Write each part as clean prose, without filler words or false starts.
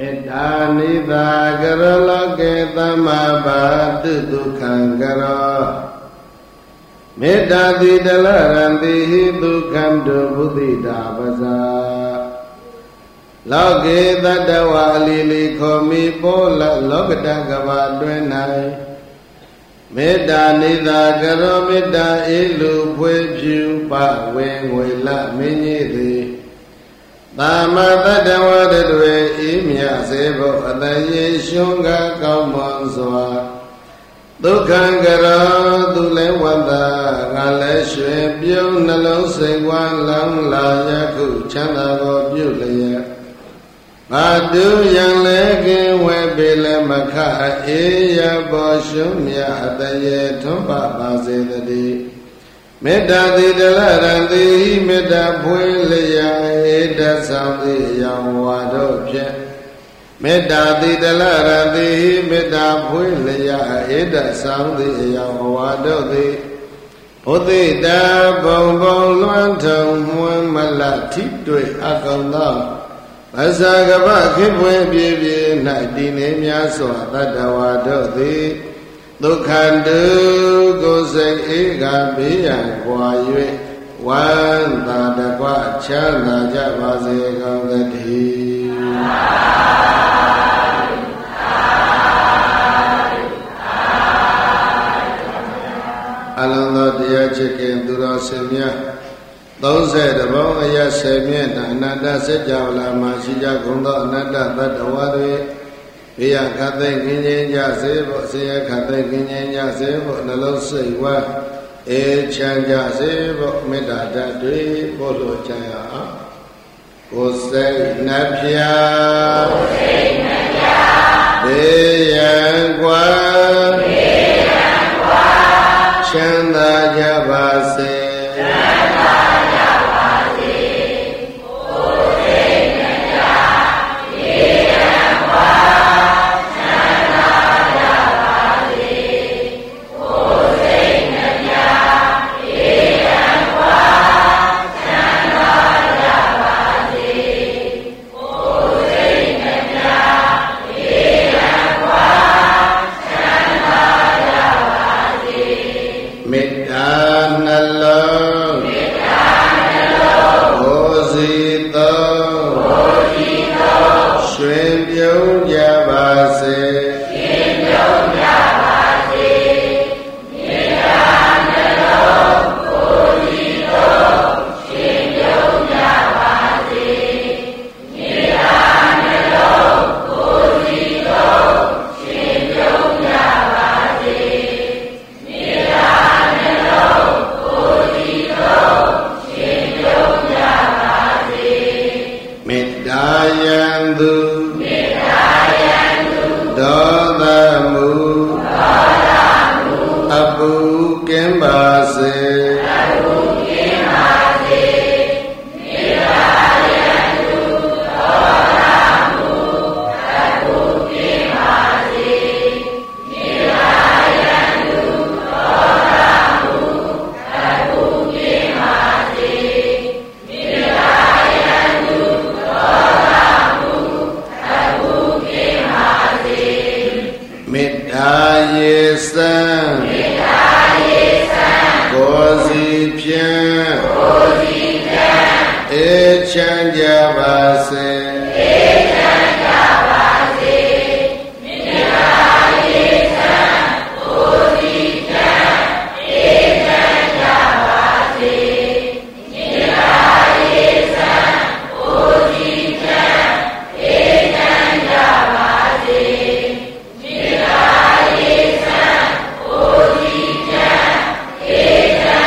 မေတ္တာနိသာကရလောကေသမဘာတုဒုက္ခံကရောမေတ္တာတိတလရံတိဟိဒုက္ခံတုဘုဒ္ဓိတာပဇာလောကေတတဝါအလီလီခောမိပေါ်လလောကတကဘာတွင်၌မေတ္တာနိသာကရောမေတ္တာအေလူဖွေဖြူပဝေငွေလမင်းကြီးသည်သာမတတဝါတွေဤမြစေဖို့အတရေရှုံးကကောင်းမွန်စွာဒုက္ခံကရောသူလည်းဝတ္တငါလည်းရွှင်ပြုံးနှလုံးစိတ်ဝမ်းလောင်းလာယခုချမ်းသာကိုပြုလျက်ငါတူရန်လည်းကင်းဝဲပေလည်းမခအေးရပေါ်ရှုံးမြအတရေထွန်းပါပါစေတည်းမေတ္တာတိတလရံတိမေတ္တာဖွင့်လျာဧတဆောင်တိရောင်ဝါတို့ဖြင့်မေတ္တာတိတလရံတိမေတ္တာဖွင့်လျာဧတဆောင်တိရောင်ဝါတို့သည်ဘုဒ္ဓိတာဘုံဘုံလွှမ်းထုံမွန်းမလထိတွေ့အကောင်သောဗဇာကပခိပွေပြေပြေ၌တည်နေများစွာတတ္တဝါတို့သည်ဒုက္ခတုကိုယ်စိတ်ဧကဘေးရန်ကွာ၍ဝမ်းသာတကွချမ်းသာကြပါစေကောင်းသတည်းအလုံးသောတရားချစ်ခင်သူတော်စင်များ30ဘောင်းအရ10မြင့်အနတ္တစัจ java လာမှာရှိကြကုန်သောအနတ္တတတ္တဝါတွေဘေးရခတ်သိမ်းခင်းခြင်းကြစေဖို့ဆင်းရဲခတ်သိမ်းခင်းခြင်းကြစေဖို့နှလုံးစိတ်ဝမ်းအေးချမ်းကြစေဖို့မေတ္တာဓာတ်တွေပို့လို့ကြရအောင်ကိုယ်စိတ်နှဖျားဘေးရန်ကွာချမ်းသာကြပါစေ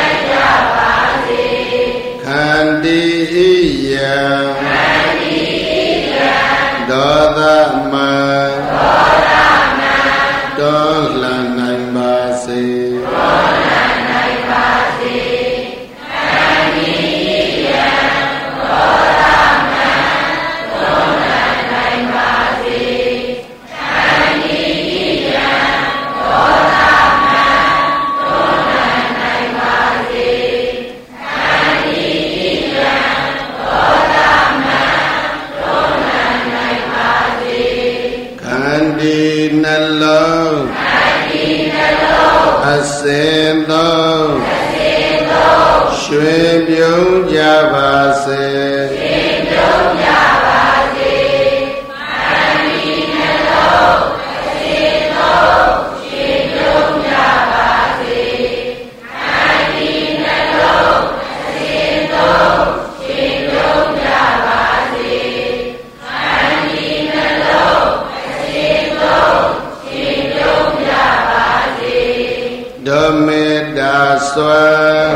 ခန္တီယံရွှင်ပြုံးကြပါစေရွှင်ပြုံးကြပါစေမန္တိနှလုံးအစဉ်လုံးရွှင်ပြုံးကြပါစေမန္တိနှလုံးအစဉ်လုံးရွှင်ပြုံးကြပါစေမန္တိနှလုံးအစဉ်လုံးရွှင်ပြုံးကြပါစေဓမ္မေတ္တာစွာ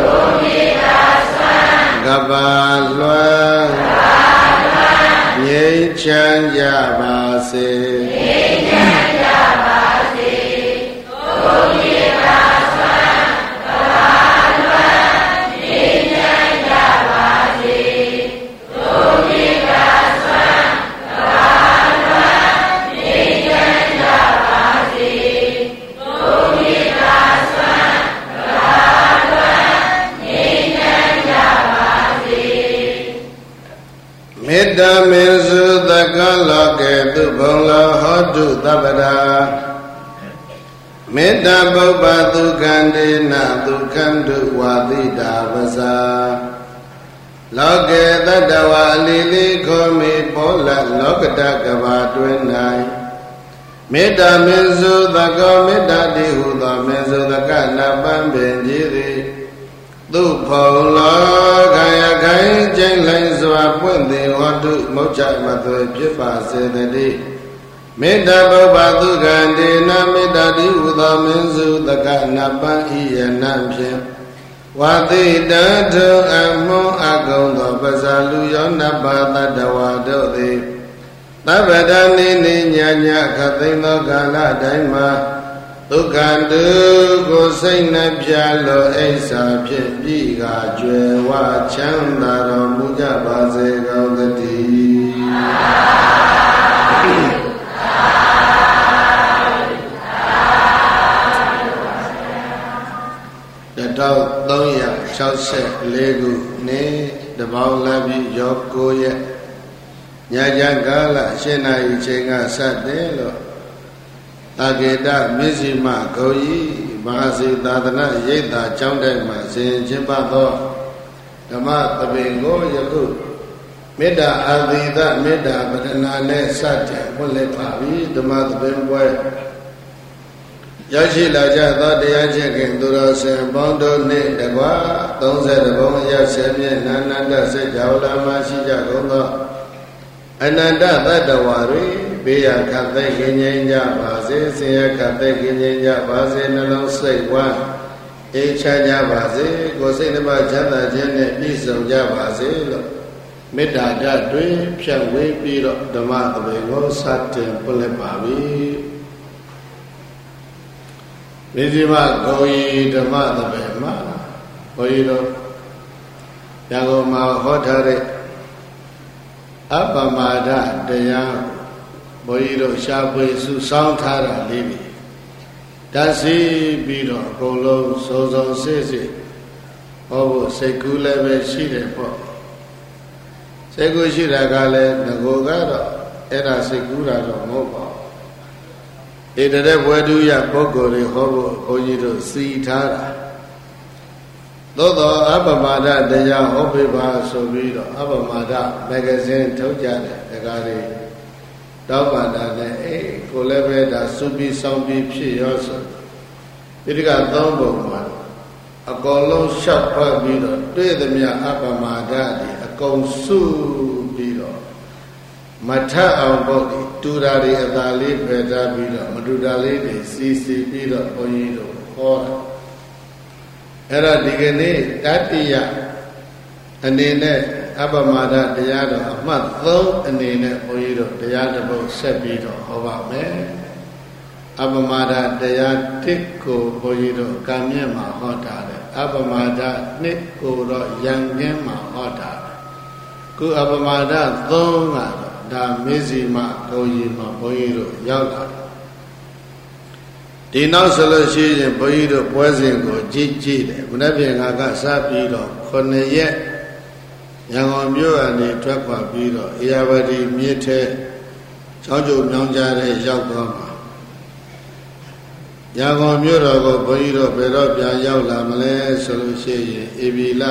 ကဘာလွယ်ငြိမ်းချမ်းကြပါစေငြိမ်းချမ်းကြပါစေဘုရားသာဆွမ်းကဘာလွယ်ငြိမ်းချမ်းကြပါစေဘုရားသာဆွမ်းကဘာလွယ်ငြိမ်းချမ်းကြပါစေဘုရားသာဆွမ်းကဘာလွယ်ငြိမ်းချမ်းကြပါမေတ္တာမေစုသကလောကေသူဘုံလောဟောတုသဗ္ဗရာမေတ္တာပုပ္ပဒုက္ခန္တေနဒုက္ခန္တုဝါတိတာဝဇာလောကေတတ္တဝါအလီလီခောမိပောလလောကတကဘာတွင်၌မေတ္တာမေစုသကောမေတ္တာတိဟုသောမေစုသကနာပံပင်ကြီးသည်သူဖုံလောခယခိုင်ကျိန်လိုင်းစွာပွင့်သည်ဟောတုမုတ်ချမသွေဖြစ်ပါစေတည်းမေတ္တာပုပ္ပသုခန္တေနမေတ္တာတိဟုသောမင်းစုတကနာပံဤယနံဖြင့်ဝါတိတထုအမွန်အကုံသောပဇာလူယောနပသတ္တဝါတို့သည်သဗ္ဗတနိနိညာညာခသိမ့်သောကာလတိုင်းမှာဒုက္ခတုကိုစိတ်နှပြလို့အိဋ္ဌာဖြင့်ပြီးကကြွယ်ဝချမ်းသာတော်မူကြပါစေကောင်းသတည်း1364ခုနေ့တပေါင်းလပြည့်ရော9ရက်ညချမ်းကာလ7နာရီချိန်ကစတဲ့လို့တာကေတမြစ္စည်းမဂုံကြီးမဟာစီသာသနာရိပ်သာကျောင်းတိုက်မှာဆင်ကျင်းပသောဓမ္မသဘင်ကိုယခုမေတ္တာအာသီသမေတ္တာပဒနာနဲ့စတင်ဖွင့်လှစ်ပါပြီဓမ္မသဘင်ပွဲရောက်ရှိလာကြသောတရားချစ်ခင်သူတော်စင်ပေါင်းတို့နှင့်တကွာ30ဘုံရ10မြင့်နာနန္ဒစိတ်ကြောင့်လာမှရှိကြကုန်သောအနန္တသတ္တဝါတွေဘေးရခတ်သိခင်ငြိမ်းကြပါစေဆင်းရဲခတ်သိခင်ငြိမ်းကြပါစေနှလုံးစိတ်ဝမ်းအေးချမ်းကြပါစေကိုယ်စိတ်နှပါချမ်းသာခြင်းနဲ့ပြည့်စုံကြပါစေလို့မေတ္တာဓာတ်တွေဖြန့်ဝေပြီးတော့ဓမ္မသဘင်ကိုစတင်ပွင့်လှစ်ပါပြီမြစ္စည်းမဂုံကြီးဓမ္မသဘင်မှာဘုန်းကြီးတို့ရန်ကုန်မှာဟောထားတဲ့အပ္ပမာဒတရားဘုန်းကြီးတို့ရှားပွေစုဆောင်းထားတာလေးတွေဓာတ်စီပြီးတော့အကုန်လုံးစုံစုံစစ်စစ်ဟောဖို့စိတ်ကူးလည်းပဲရှိတယ်ပေါ့စိတ်ကူးရှိတာကလည်းငကိုကတော့အဲ့ဒါစိတ်ကူးတာတော့မဟုတ်ပါဘူးဣတရေဘွယ်တုရပုဂ္ဂိုလ်တွေဟောဖို့ဘုန်းကြီးတို့စီထားတာသို့သောအပ္ပမာဒတရားဟောပြပါဆိုပြီးတော့အပ္ပမာဒမဂ္ဂဇင်းထုတ်ကြတယ်ဒါကြတွေတောက်ပါတာနဲ့ကိုလည်းပဲဒါစုပြီးဆောင်းပြီးဖြစ်ရောဆိုဒီကသုံးပုံမှာအကုန်လုံးရှောက်ဖတ်ပြီးတော့တွေ့သမျှအပ္ပမာဒတွေအကုန်စုပြီးတော့မထအောင်ပေါ့တူတာတွေအသာလေးဖယ်ထားပြီးတော့မတူတာလေးတွေစီစီပြီးတော့ဘုန်းကြီးတို့ဟောတာအဲ့တော့ဒီကနေ့တတိယအနေနဲ့အပ္ပမာဒတရားတော်အမှတ်3အနေနဲ့ဘုန်းကြီးတို့တရားတစ်ပုဒ်ဆက်ပြီးတော့ဟောပါမယ်အပ္ပမာဒတရား1ကိုဘုန်းကြီးတို့ကံမြင့်မှာဟောတာတယ်အပ္ပမာဒ2ကိုတော့ယံကင်းမှာဟောတာခုအပ္ပမာဒ3ကတော့ဒါမေဇီမဂုံကြီးမှာဘုန်းကြီးတို့ရောက်လာဒီနောက်ဆိုလို့ရှိရင်ဘုန်းကြီးတို့ပွဲစဉ်ကိုကြည့်တယ်မနေ့ပြင်ကစပြီးတော့9ရက်ရန်ကုန်မြို့အနေထွက်ခွာပြီးတော့အေယဝတီမြစ်ထဲချောင်းကျုံမြောင်းကြားတဲ့ရောက်သွားမှာညာကုန်မြို့တော်ကိုဘုန်းကြီးတို့ဘယ်တော့ပြန်ရောက်လာမလဲဆိုလို့ရှိရင်ဧပြီလ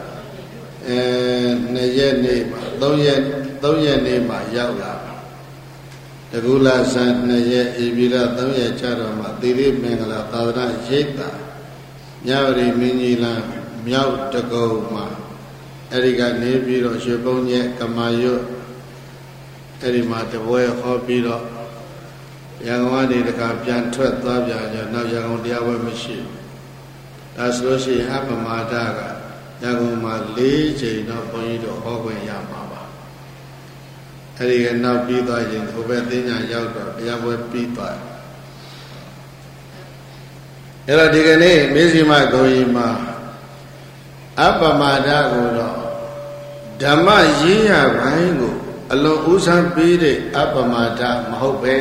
2ရက်နေ့မှာ3ရက်နေ့မှာရောက်လာတကူလဆန်း2ရက်ဧပြီလ3ရက်ကျတော့မှသီရိမင်္ဂလာသာသနာရိပ်သာမြဝတီမင်းကြီးလမ်းမြောက်တကုံမှာအဲ့ဒီကနေပြီးတော့ရွှေဘုံညက်ကမာရွတ်အဲ့ဒီမှာတပွဲဟောပြီးတော့ရန်ကုန်ကနေတခါပြန်ထွက်သွားပြန်ကြနောက်ရန်ကုန်တရားပွဲမရှိဘူးဒါဆိုလို့ရှိရင်အပမဒကရန်ကုန်မှာ4ချိန်တော့ဘုန်းကြီးတို့ဟောခွင့်ရမှာပါအဲ့ဒီကနောက်ပြီးသွားရင်ဟိုဘက်သိညာရောက်တော့တရားပွဲပြီးသွားအဲ့တော့ဒီကနေ့မေဇိမဂုံကြီးမှာအပမဒကိုတော့ဓမ္မရေးရပိုင်းကိုအလွန်ဦးစားပေးတဲ့အပမဒမဟုတ်ပဲ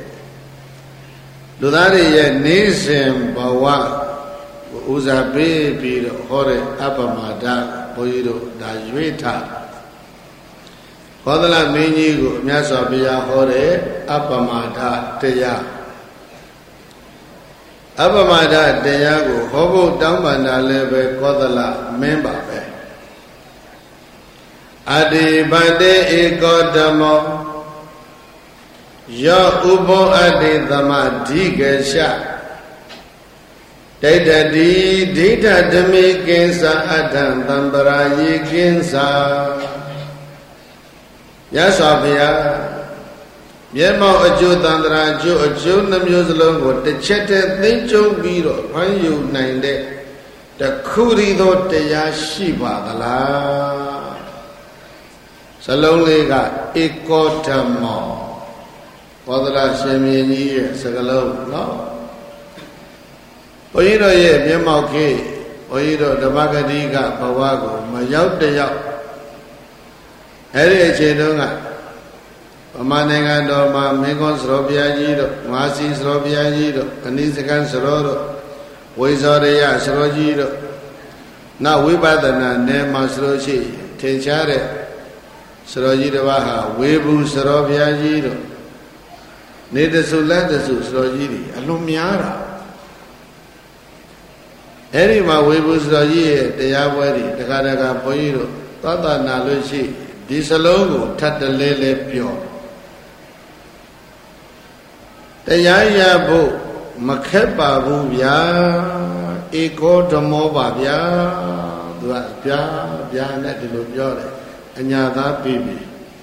လူသားတွေရဲ့နေစဉ်ဘဝဦးစားပေးပြီးတော့ဟောတဲ့အပမဒဘုန်းကြီးတို့ဒါရွေးထားဘောဓလမင်းကြီးကိုမြတ်စွာဘုရားဟောတဲ့အပမဒတရားအပမဒတရားကိုဟောဖို့တောင်းပန်တာလည်းပဲကောသလမင်းပါပဲအတိပတေဧကောဓမ္မောယောဥပောအတ္တိသမဓိကေရှဒိဋ္ဌတိဒိဋ္ဌဓမေကိဉ္စာအထံသံပရာယေကိဉ္စာရသော်ဘုရားမျက်မှောက်အကျိုးတန္တရာအကျိုးနှမျိုးစလုံးကိုတစ်ချက်တည်းသိကျုံပြီးတော့ဖန်ယူနိုင်တဲ့တခုရီသောတရားရှိပါသလားစလုံးလေးကဧကောဓမ္မောဘောဓလရှင်မြင်းကြီးရဲ့စကလုံးနော်ဘုန်းကြီးတို့ရဲ့မျက်မှောက်ခေဘုန်းကြီးတို့ဓမ္မဂတိကဘဝကိုမရောက်တရောက်အဲ့ဒီအချိန်တုန်းကဗမာနိုင်ငံတော်မှာမင်းကွန်းစရောဘုရားကြီးတို့ငါးစီစရောဘုရားကြီးတို့အနိစကံစရောတို့ဝိဇောရယစရောကြီးတို့နောက်ဝိပဿနာနယ်မှာစရောရှိထင်ရှားတဲ့စရောကြီးတစ်ပါးဟာဝေဘူးစရောဘုရားကြီးတို့နေတဆုလက်တဆုစရောကြီးတွေအလွန်များတာအဲ့ဒီမှာဝေဘူးစရောကြီးရဲ့တရားပွဲတွေတခါတခါဘုန်းကြီးတို့သောတာနာလို့ရှိဒီစလုံးကိုထပ်တလဲလဲပြောတရားရဖို့မခက်ပါဘူးဗျာဧကောဓမ္မောပါဗျာသူကဗျာနဲ့ဒီလိုပြောတယ်အညာသားပြီးပြီ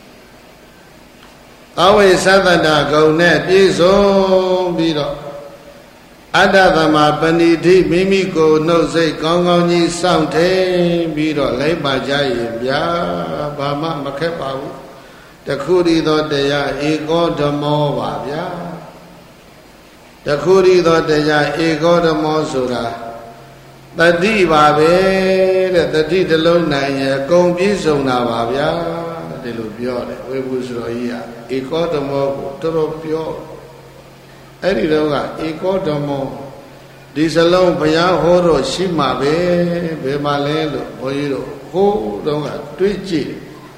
အဝိသတ္တဂုံနဲ့ပြည့်စုံပြီးတော့အတ္တသမပဏိတိမိမိကိုယ်နှုတ်စိတ်ကောင်းကောင်းကြီးစောင့်ထိန်ပြီးတော့လိုက်ပါကြရင်ဗျာဘာမှမခက်ပါဘူးတခုရီသောတရားဧကောဓမ္မောပါဗျာတခုရီသောတရားဧကောဓမ္မောဆိုတာတတိပါပဲတဲ့တတိတစ်လုံးနိုင်ရကုံပြည့်စုံတာပါဗျာဒီလိုပြောတယ်ဝေဘူးဆိုတော်ကြီးကဧကောဓမ္မောကိုတော်တော်ပြောအဲ့ဒီတော့ကဧကောဓမ္မောဒီစလုံးဘုရားဟောတော့ရှိမှာပဲဘယ်မှာလဲလို့ဘုန်းကြီးတို့ဟိုးတော့ကတွေးကြည့်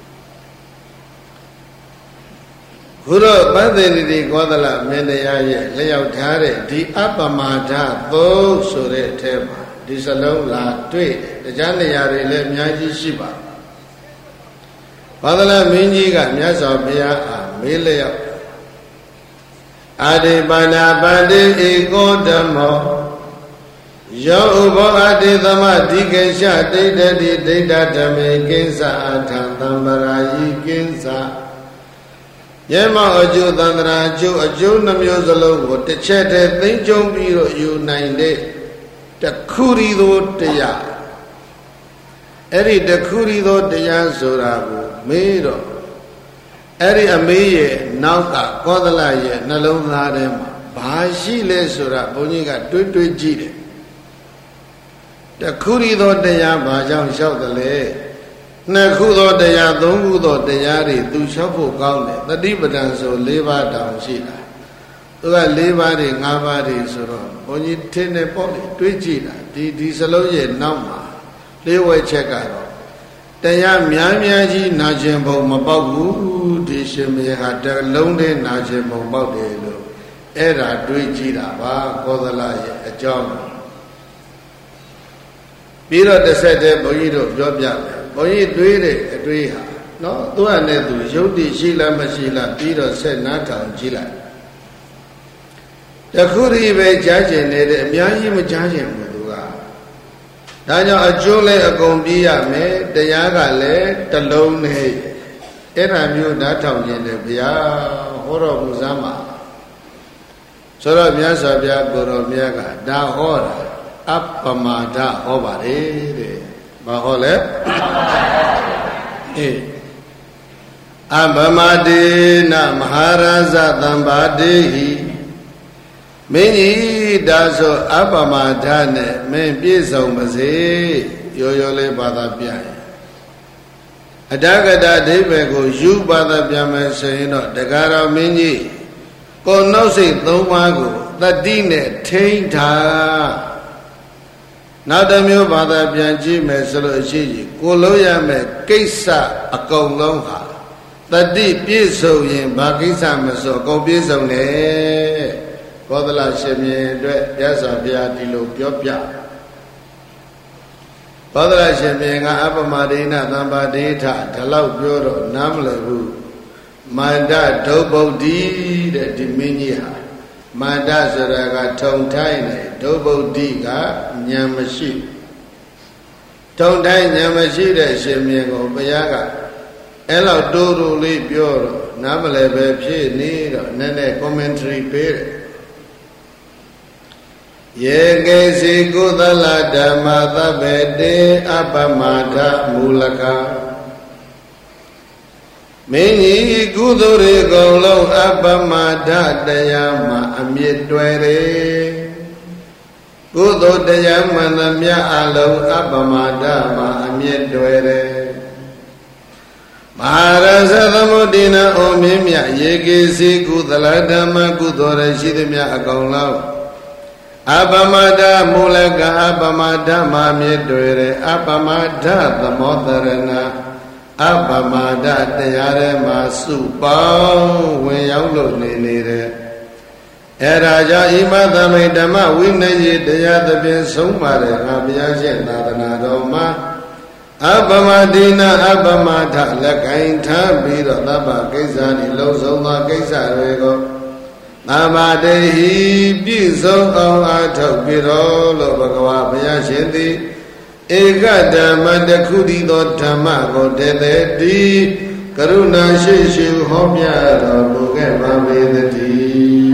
ဘုရောပသင်တိကောသလမင်းတရားရဲ့လျှောက်ထားတဲ့ဒီအပမာဒသုံးဆိုတဲ့အထဲမှာဒီစလုံးလာတွေ့တယ်တရားနေရာတွေလည်းအများကြီးရှိပါဘာသလမင်းကြီးကမြတ်စွာဘုရားအားမေးလျောက်အာတိပါဏာပန္တိဧကောဓမ္မောယောဥဘောအတိသမဓိကေရှဒိဋ္ဌတိဒိဋ္ဌဓမေကိဉ္စာအထံသံပရာယိကိဉ္စာရဲမောအကျိုးတန္တရာအကျိုးနှမျိုးစလုံးကိုတစ်ချက်တည်းသိကျုံပြီးတော့ယူနိုင်တဲ့တခုရီသောတရားအဲ့ဒီတခုရီသောတရားဆိုတာကိုမေးတော့အဲ့ဒီအမေးရဲ့နောက်ကကောသလရဲ့နှလုံးသားထဲမှာဘာရှိလဲဆိုတာဘုန်းကြီးကတွေးကြည့်တယ်တခုရီသောတရားဘာကြောင့်လျှောက်တယ်လဲနှစ်ခုသောတရားသုံးခုသောတရားတွေသူလျှောက်ဖို့ကောင်းတယ်တတိပဒံဆို၄ပါးတောင်ရှိတာသူက၄ပါးတွေ၅ပါးတွေဆိုတော့ဘုန်းကြီးထင်းနေပေါ့လေတွေးကြည့်တာဒီစလုံးရဲ့နောက်မှာလေးဝဲချက်ကတော့တရားများကြီးနာကျင်ပုံမပေါက်ဘူးဒီရှင်မေဟာတလုံးတည်းနာကျင်ပုံပေါက်တယ်လို့အဲ့ဒါတွေးကြည့်တာပါကောသလရဲ့အကြောင်းပြီးတော့တစ်ဆက်တည်းဘုန်းကြီးတို့ပြောပြမယ်ဘုန်းကြီးတွေးတဲ့အတွေးဟာနော်သူကနဲ့သူယုတ်တိရှိလားမရှိလားပြီးတော့ဆက်နားထောင်ကြည့်လိုက်တခုတည်းပဲကြားကျင်နေတဲ့အများကြီးမကြားကျင်ဘူးသူကဒါကြောင့်အကျိုးလည်းအကုန်ပြီးရမယ်တရားကလည်းတစ်လုံးနဲ့အဲ့ဒါမျိုးနားထောင်ခြင်းနဲ့ဘုရားဟောတော်မူစမ်းပါဆိုတော့မြတ်စွာဘုရားကိုတော်မြတ်ကဒါဟောတာအပ္ပမဒဟောပါတယ်တဲ့ဘာဟောလဲအေးအပ္ပမဒေနမဟာရဇသံပါတိဟိမင်းကြီးဒါဆိုအပ္ပမဒနဲ့မင်းပြည့်စုံပါစေရောရောလေးဘာသာပြန်အတ္တကတအဓိပ္ပာယ်ကိုယူဘာသာပြန်မယ်ဆိုရင်တော့တကားတော်မင်းကြီးကိုနှုတ်စိတ်၃ပါးကိုတတိနဲ့ထိန်းထားနောက်တစ်မျိုးဘာသာပြန်ကြည့်မယ်ဆိုလို့ရှိရင်ကိုလုံးရမယ်ကိစ္စအကုန်လုံးဟာတတိပြည့်စုံရင်ဘာကိစ္စမဆိုအကုန်ပြည့်စုံတယ်ဘောဓလရှင်မြင်အတွက်ရသော်ဘုရားဒီလိုပြောပြဘောဓလရှင်မြင်ကအပ္ပမဒိနသံပါဒိဋ္ဌဒီလောက်ပြောတော့နားမလည်ဘူးမန္တဒုဗုဒ္ဓိတဲ့ဒီမင်းကြီးဟာမန္တဆိုတာကထုံထိုင်းတယ်ဒုဗုဒ္ဓိကဉာဏ်မရှိထုံထိုင်းဉာဏ်မရှိတဲ့ရှင်မြင်ကိုဘုရားကအဲ့လောက်တိုးတိုးလေးပြောတော့နားမလည်ပဲဖြစ်နေတော့နည်းနည်း commentary ပေးတယ်ယေကေစီကုသလဓမ္မသဗ္ဗေတေအပ္ပမဒမူလကမင်းကြီးကုသိုလ်တွေကုန်လုံးအပ္ပမဒတရားမှာအမြင့်တွယ်တယ်ကုသိုလ်တရားမှန်သမျှအလုံးအပ္ပမဒမှာအမြင့်တွယ်တယ်မဟာရဇသမုဒ္ဒိနာဩမင်းမြယေကေစီကုသလဓမ္မကုသိုလ်ရရှိသမျှအကုန်လုံးအပ္ပမဒမူလကအပ္ပမဒမှာမြင့်တွယ်တယ်အပ္ပမဒသမောတရဏအပ္ပမဒတရားထဲမှာစုပေါင်းဝင်ရောက်လို့နေတယ်အဲ့ဒါကြောင့်ဣမသမိဓမ္မဝိနည်းတရားသဖြင့်ဆုံးပါတယ်ငါဘုရားရှင်သာသနာတော်မှာအပ္ပမဒိနာအပ္ပမဒလက်ကင်ထားပြီးတော့သဗ္ဗကိစ္စဒီလုံးစုံသောကိစ္စတွေကိုသမ္မာတေဟိပြည့်စုံအောင်အားထုတ်ပြီးတော့လို့ဘဂဝါဘုရားရှင်သည်ဧကဓမ္မတခုတည်းသောဓမ္မကိုတည်တဲ့ဒီကရုဏာရှိရှိဟောပြတော်မူခဲ့ပါပေသတည်း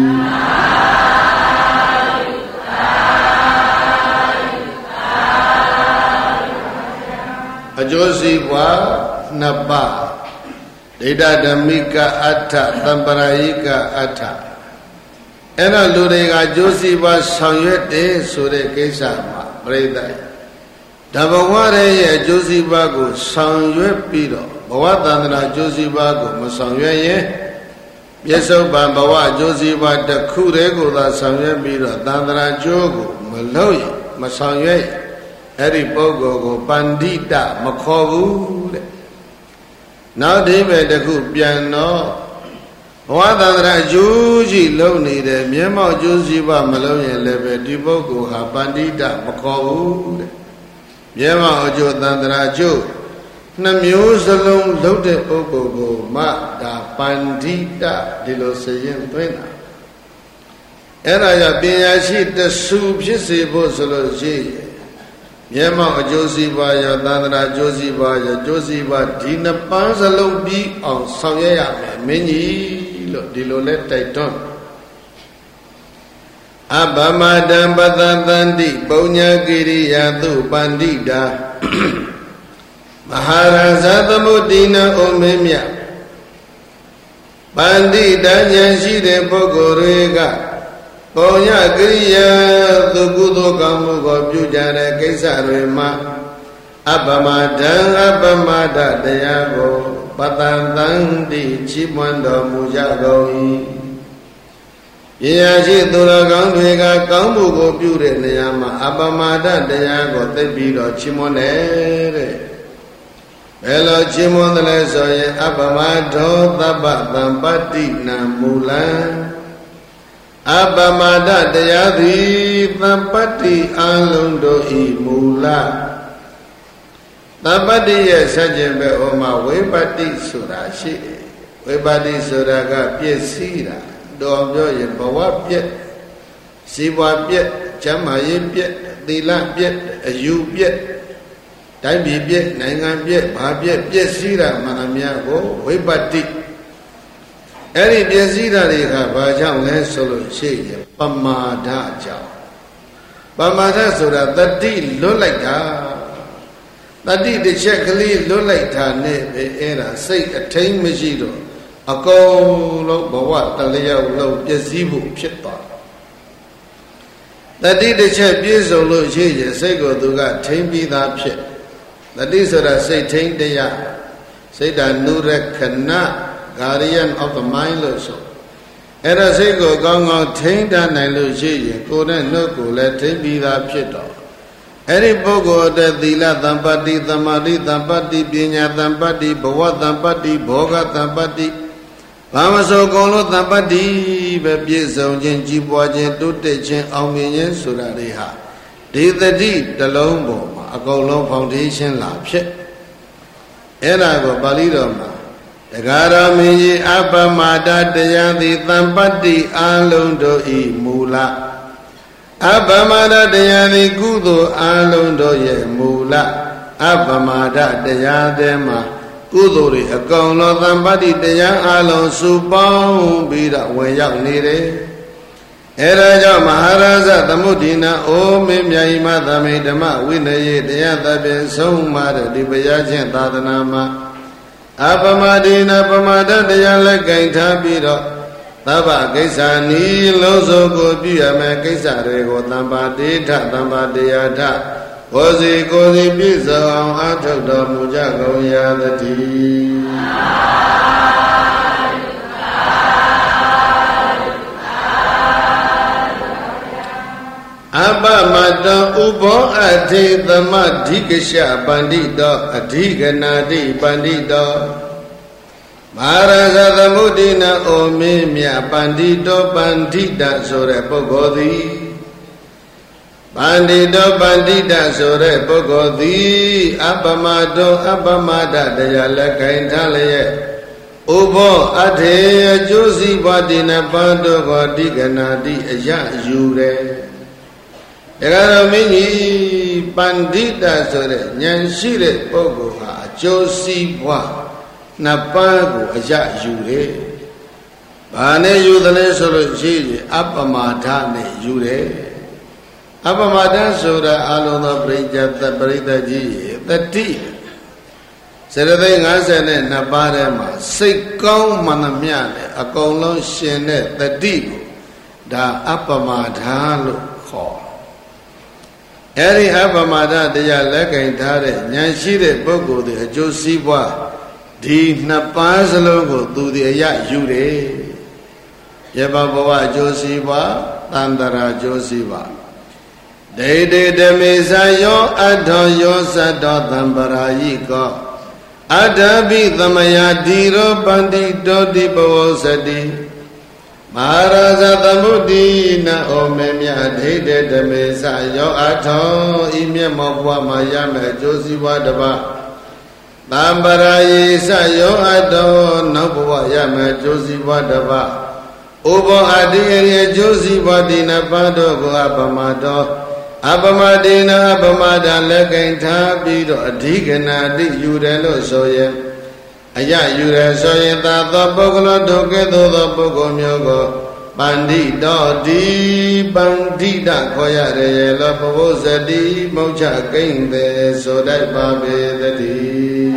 အကျိုးစီးပွားနှစ်ပါးဒိဋ္ဌဓမ္မိကအဋ္ဌသံပရာယိကအဋ္ဌအဲ့တော့လူတွေကကျိုးစီးပွားဆောင်ရွက်တယ်ဆိုတဲ့ကိစ္စမှာပြိဿတဘဝရဲ့အကျိုးစီးပွားကိုဆောင်ရွက်ပြီးတော့ဘဝတန္တရာအကျိုးစီးပွားကိုမဆောင်ရွက်ရင်ပြစ္ဆုတ်ပံဘဝအကျိုးစီးပွားတစ်ခုတည်းကိုသာဆောင်ရွက်ပြီးတော့တန္တရာကျိုးကိုမလုပ်ရင်မဆောင်ရွက်အဲ့ဒီပုဂ္ဂိုလ်ကိုပန္တိတမခေါ်ဘူးတဲ့နောက်အဓိပ္ပာယ်တစ်ခုပြန်တော့ဘဝတန္တရာအကျိုးရှိလုပ်နေတယ်မျက်မှောက်အကျိုးစီးပွားမလုပ်ရင်လည်းပဲဒီပုဂ္ဂိုလ်ဟာပန္တိတမခေါ်ဘူးတဲ့မျက်မှောက်အကျိုးတန္တရာအကျိုးနှစ်မျိုးစလုံးလုပ်တဲ့ပုဂ္ဂိုလ်ကိုမှဒါပန္တိတဒီလိုစရင်သွင်းတာအဲ့ဒါကြောင့်ပညာရှိတဆူဖြစ်စေဖို့ဆိုလို့ရှိရင်မျက်မှောက်အကျိုးစီးပွားရောတန္တရာအကျိုးစီးပွားရောအကျိုးစီးပွားဒီနှစ်ပန်းစလုံးပြီးအောင်ဆောင်ရွက်ရမယ်မင်းကြီးလို့ဒီလိုလဲတိုက်တွန်းအပ္ပမဒံပတသန္တိပုညကိရိယာတုပန္တိတာမဟာရဇသမုဒ္ဒိနာဩမင်းမြပန္တိတဉာဏ်ရှိတဲ့ပုဂ္ဂိုလ်တွေကပုညကိရိယာသူကုသိုလ်ကောင်းမှုကိုပြုကြတဲ့ကိစ္စတွေမှာအပ္ပမဒံအပ္ပမဒတရားကိုပတသန္တိချီးမွမ်းတော်မူကြကုန်၏ပညာရှိသူတော်ကောင်းတွေကကောင်းမှုကိုပြုတဲ့နေရာမှာအပ္ပမဒတရားကိုသိပြီးတော့ချီးမွမ်းတယ်တဲ့ဘယ်လိုချီးမွမ်းတယ်လဲဆိုရင်အပ္ပမဒောသဗ္ဗသံပတ္တိနံမူလံ Abamada Dayadi Tampati Alundo I Mula Tampati Sajembe Oma Webati Surashi Webati Suraga Piesira Domjo Bawa Piet Siwa Piet Chamaye Piet Dila Piet Ayu Piet Taibi Piet Nangan Piet Babiet Piesira Manamiago Webati Eri Piesira Riga Bajang Solo Shea Pamada Jao Pamada Sura Tati Lolaita Tati the Chekali Lolaita Ne Era Say a Tame Majido A Go Lo Bawa Talea Lo Piesibu Pieta Tati the Chek Pieso Lo Shea Sego Duga Tame Bida Piet Tati Sura say Tame Dea Say that Nurek Kana Guardian of the mind also. Era sego gong taint and illusion, couldn't no cool, let him be that pito. Eri Bogo de Dila Dampati, Damadi, Dampati, Pinya Dampati, Boa Dampati, Boga Dampati, Pamaso Golo Dampati, Bepiso, Genjiboajan, Tutechen, Ominion, Surariha. Did the deep, the Lombo, a Golo Foundation lab. Era go Balidoma. Gara Miji Abamada Dayadi Tampati Alundo I Mula Abamada Dayadi Kudo Alundo Ye Mula Abamada Dayadema Kudori Akono Tampati Dayan Alon Subong Bida Wayak Nire Era Maharaja Tamudina O Mimyaima Tamidama Winaye Dayatabe Somada Dibayajan Tadanama Apamadina Pamada Dayala Gaita Biro Taba Kaisani Loso Gopia Kaisa Rego Tamba Dita Tamba Deata Kosi Kosi Pisa Atoda Mujago Yadati Abamada Ubo Ati Dama Dikasha Bandita Adiganadi Bandita Maharaja Mudina Omimia Bandito Bandita Sore Pogodi Bandito Bandita Sore Pogodi Abamado Abamada Dayala Kaintalaye Ubo Ati Josi Badina Bando Godiganadi Aja Jure Egaro Mini Bandita Sore Nyanshire Pogo Josi Bwa Napago Aja Jure Bane Yudane Soro Jiji Apamata Ne Jure Apamata Sora Alona Brejata Breda Ji the tea Saturday Nasane Nabarema Sikong Manamiane a Kolon Shene the deep Da Apamata look call Eri Abamada Daya Laka Tare, Nyanshire Bogo de Josibwa, Di Napazalogo to the Aya Jure Yababawa Josibwa, Tandara Josiba. De Mesayo Adoyo Sado Tambarayiko Adabi Tamaya Diro Bandito Di Bosadi. Maharaja Tamudina Omemia Dede Demesa Yo Ato Imya Mabwa Mayame Josiwa Daba Tambarayi Sayo Ato Nabwa Yame Josiwa Daba Ubo Adi Josiwa Dina Pado Go Abamadina Abamada Lekenta Bido Adigana Di Yurelo Soye Aya Yure Soye Tata Bogolo Doke Dodo Bogomyogo Bandito Di Bandita Koya Reyela Povosa Di Mocha Kinde Sodai Babe the Di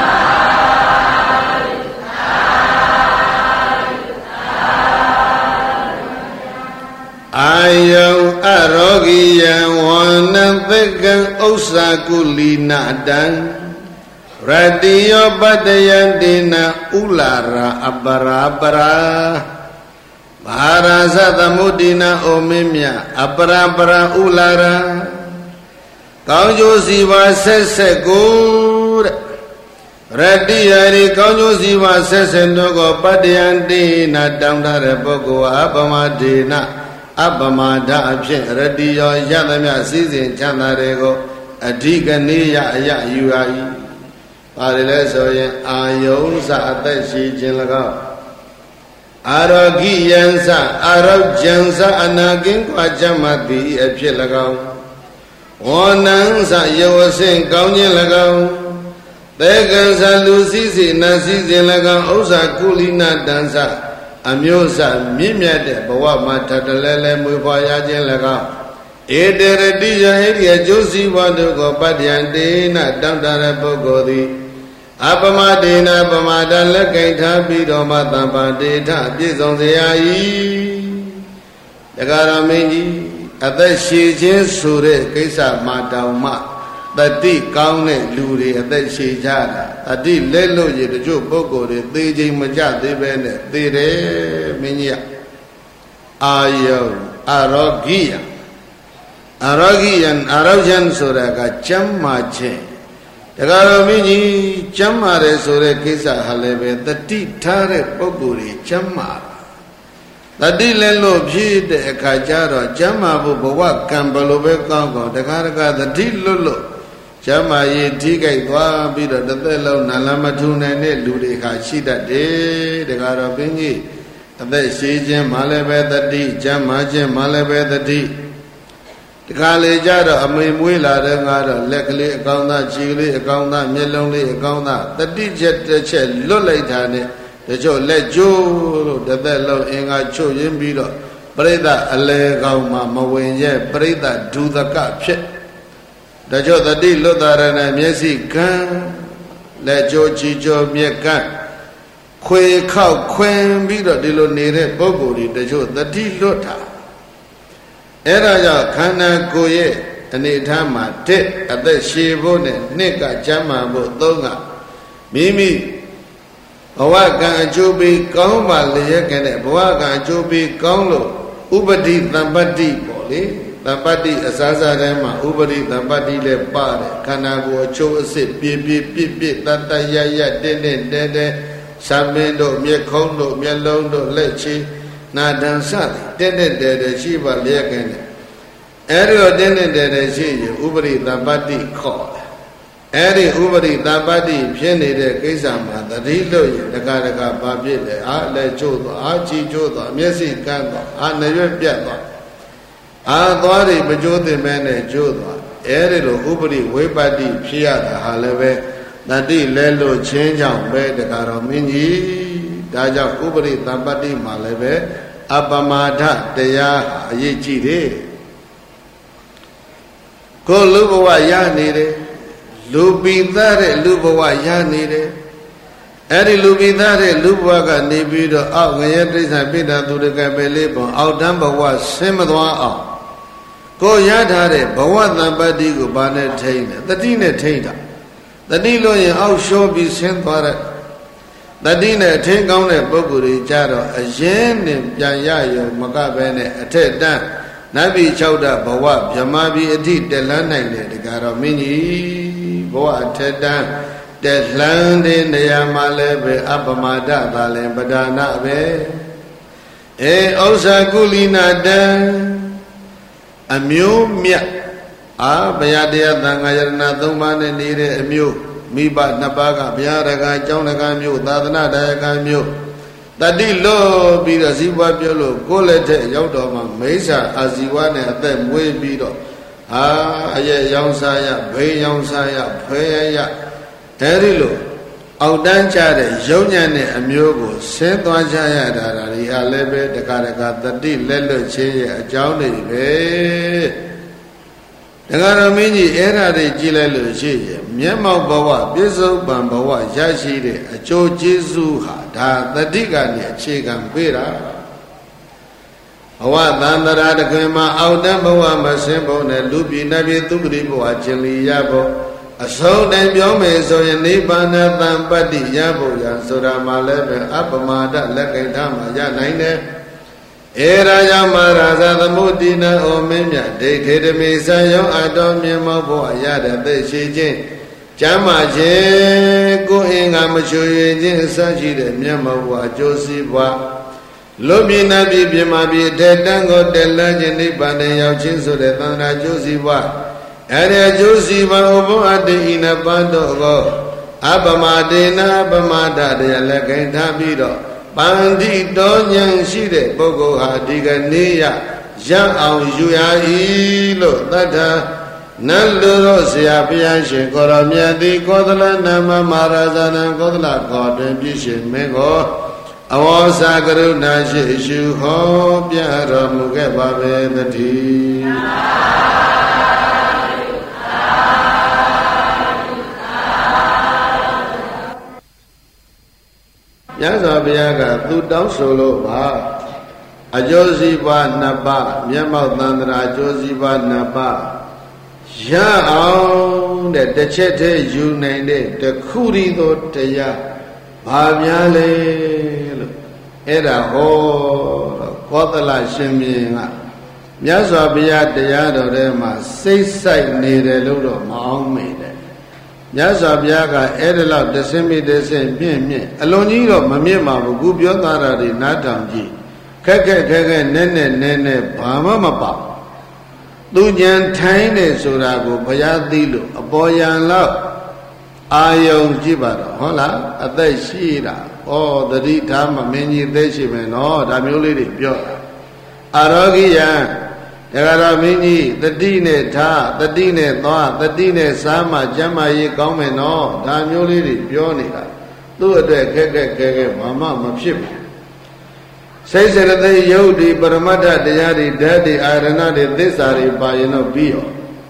Ayo Arogiya Wana Vegan Osakulina Dan Radio Badayandina Ulara Abara Maharaja Tamudina Omimia Abara Ulara Kaujo Siva Sesegur Radiyari kaunyo siwa sesendoko padyanti na tamdare poko apamadina apamada apshin radiyo yadamya sizin chandareko adhika niya aya yuayi parile soyen ayonsa atashi chinlaka arogiyansa arabjansa anagin kwa jamati apshin laka wanansa yawasin kaunyin laka Tegansa Lucisi Nasisi Lagan Osa Kulina Dansa Amyosa Mimiade Bawa Matatalele Mupayajin Lagan Ederediya Eria Josi Wadugo Padiandina Dandara Bogodi Apamadina Pamada Lekaita Bido Matampadita Pizon Seai Dagaramini Atashi Sure Kesa Matauma Tati Kaune Luri at that she jada. Tati Lelo ye the Joe Boko, the DJ Maja, the Bene, the Minia Ayo Arogia Arogian Arojan Soraga Chamache. The Garamini Chamare Sorekisa Halebe, the T Tare Boguri Chamar. Tati Lelo P the Kajaro Chamabu Bawa Kambalobe Congo, the Karaga, the T Lolo. Chama ye tigai dwa bida dadelo nalamatune ne luri kashida de garabingi ade shijin malebe dati chama jin malebe dati tikale jaro amai mwe la de ngaro lekkali akaung da chi kali akaung da myet long li akaung da tati jet chet luat lai tha ne tacho let jo lo dadelo inga chot yin pi do parida ale kaung ma mawin ye parida dudaka phit Dajo Tati Lutarana Miesi Kan Lejo Chijo Miekan Kwe Kao Kwen Bido Dilo Nere Bogori Dajo Tati Luta Eraja Kana Koye Anitama Te Ate Shibone Nika Chama Bo Tonga Mimi Bawakan Ajubi Kauma Leyakane Bawakan Ajubi Kaulo Ubadi Tambati Poli Tampati Asasa Rema Ubari Tampati Le Pare Kanago Cho Sit Pi Tata Yaya Dene Samindo Miekondo Mielondo Lechi Nadan Sati Dene Shiva Lekene Erio Dene Shi Ubari Tampati Call Eri Ubari Tampati Pieni de Kisama the Rilo the Karaka Babi Le Jodo Achi Jodo Miesi Kando Anayo Piato Adwari Bajote Mane Jodwa, Erilo Ubri Webadi Pia the Haleve, Nadi Lelo change out bed the Karamini, Daja Ubri Tambati Maleve, Abamada, Deya, Yichide. Go Lubawa Yanide, Lubidare, Lubawa Yanide, Eri Lubidare, Lubaga Nibido, Outgayatris and Pita to the Cabelebo, Outdamba was Simadwa out. Go Yadare, Bawana Badigo Bane Taina, the Dina Taina. The Nilo in Outshaw be sent for it. The Dina take on a Boguri Jaro, a Jen in Yayayo, Magabene, a Ted Dan, Nabi Chowda, Bawa, Jamabi, a tea, the Lanai, the Garamini, Boa Ted Dan, the land in the Yamalebe, Abamada, Valen, Badana, Eh, Osa Gulina Dan. Amyo Mia Bayadea Dangayana Dumane Nire Amyo Miba Nabaga Biaraga Jonaga Myo Dadana Dayaga Myo Tadi Lo Bida Ziwa Biolo Golete Yodoma Mesa Aziwane at them way Bido Aye Yonsaya Bay Yonsaya Paya Erilo Audanchare Yonyane Amyogo Sentwajaya Dari Alebe the Karaka Tadi Lelo Che a Johnny Be The Garamini Era de Gilelo Che Miamo Bawa Bizo Bambawa Yashide a Cho Jesuha Da the Digani Chigam Pira Awa Dandara the Gama Audambawa Masembo and Lupi Nabi Tugribo Achili Yabo A soul and Yome so in Nibana Tampati Yaboya Sura Malebe Apamada Lekatama Yanine Era Yamaraza the Mudina or Mimia, they did me say, I don't mean my boy, Yada, they she Chama che ko inga machoye jin sachi de myama wa josi bwa Lobi nabi bima bi te tango te la jin nibbana yaw chin so de thana josi bwa Ere josi bwa ubo ate ina pando go Apamadena apamada de la kain tha pi do Pandi do nyan shi de puggol ha di ka ne ya yan aung yu ya yi lo tattha Nallo Sia Pianshin Koramiati Kodala Nama Marazana Kodala Kodin Pishin Mego Awasa Karuna Shishu Ho Piara Muke Babe the Tea Yasa Piaga Tu Dao Solo Ba Ajosi Ba Napa Myamau Tandra Ajosi Ba Napa Ya on the chete you named the Kurido Teya Babiale Era Ho Kodala Shimina Yasa Bia Deyado Rema 6 side near the Ludo Maung made Yasa Biaga Edela the Semi de Saint Pien Aloniro Mamima Gubiotara di Natamji Keke Nene Bama Mapa Dujan Tine Surago, Payadilo, a boy and love. Ayon Jibara, Hola, a day Shira, oh, the Ditama, many decimen, oh, the mulity pure. Arogia, Yaramini, the Dine Ta, the Dine Noa, the Dine Sama, Jama ye come no, the mulity pionica. Do a day, Keke, Mamma, Mapship. Says that they Yodi, Paramata, the Yadi, Daddy, Ironadi, this are Bayano Bio.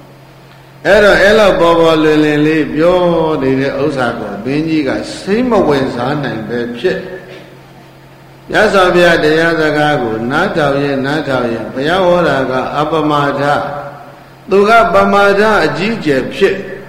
Era Ella Baba Lili, Bio, the Osaka, Benjiga, same away son and bed shit. Yasabia, the Yazagago, Natalia, Payawaga, Abamata, Duga Bamata, Jijep shit.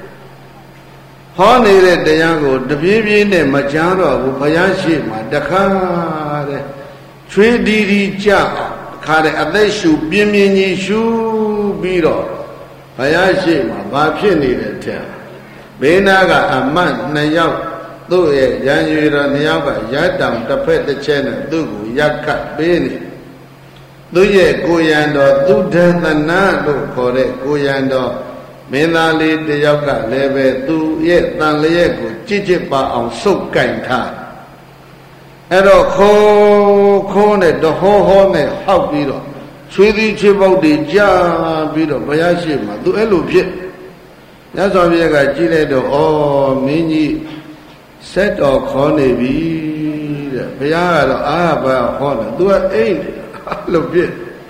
Honey, the Yango, the baby named Majano, Payashima, Dakar. 3D ကြခါတဲ့အသက်ရှူပြင်းပြင်းကြီးရှူပြီးတော့ဘုရားရှိခိုးဘာဖြစ်နေတယ်တဲ့ဘေးနာကအမတ်2ယောက်သူ့ရဲ့ရန်ရွေတော်2ယောက်ကရတောင်တစ်ဖက်တစ်ချက်နဲ့သူ့ကိုရပ်ကပ်ပေးနေသူ့ရဲ့ကိုရန်တော်သုဒ္ဓသနာလို့ခေါ်တဲ့ကိုရန်တော်မင်းသားလေးတစ်ယောက်ကလည်းပဲသူ့ရဲ့တန်လျက်ကိုကြစ်ကြစ်ပါအောင်စုပ်ကင်ထားအဲ့တော့ခိုးနဲ့တဟောနဲ့ဟောက်ပြီးတော့ချွေးသီးချေပေါက်တွေကြာပြီးတော့ဘုရားရှိခိုးသူအဲ့လိုဖြစ်မြတ်စွာဘုရားကကြည့်လိုက်တော့ဩမင်းကြီးဆက်တော်ခေါ်နေပြီတဲ့ဘုရားကတော့အာဘာဟောတယ်သူကအိမ်အဲ့လိုဖြစ်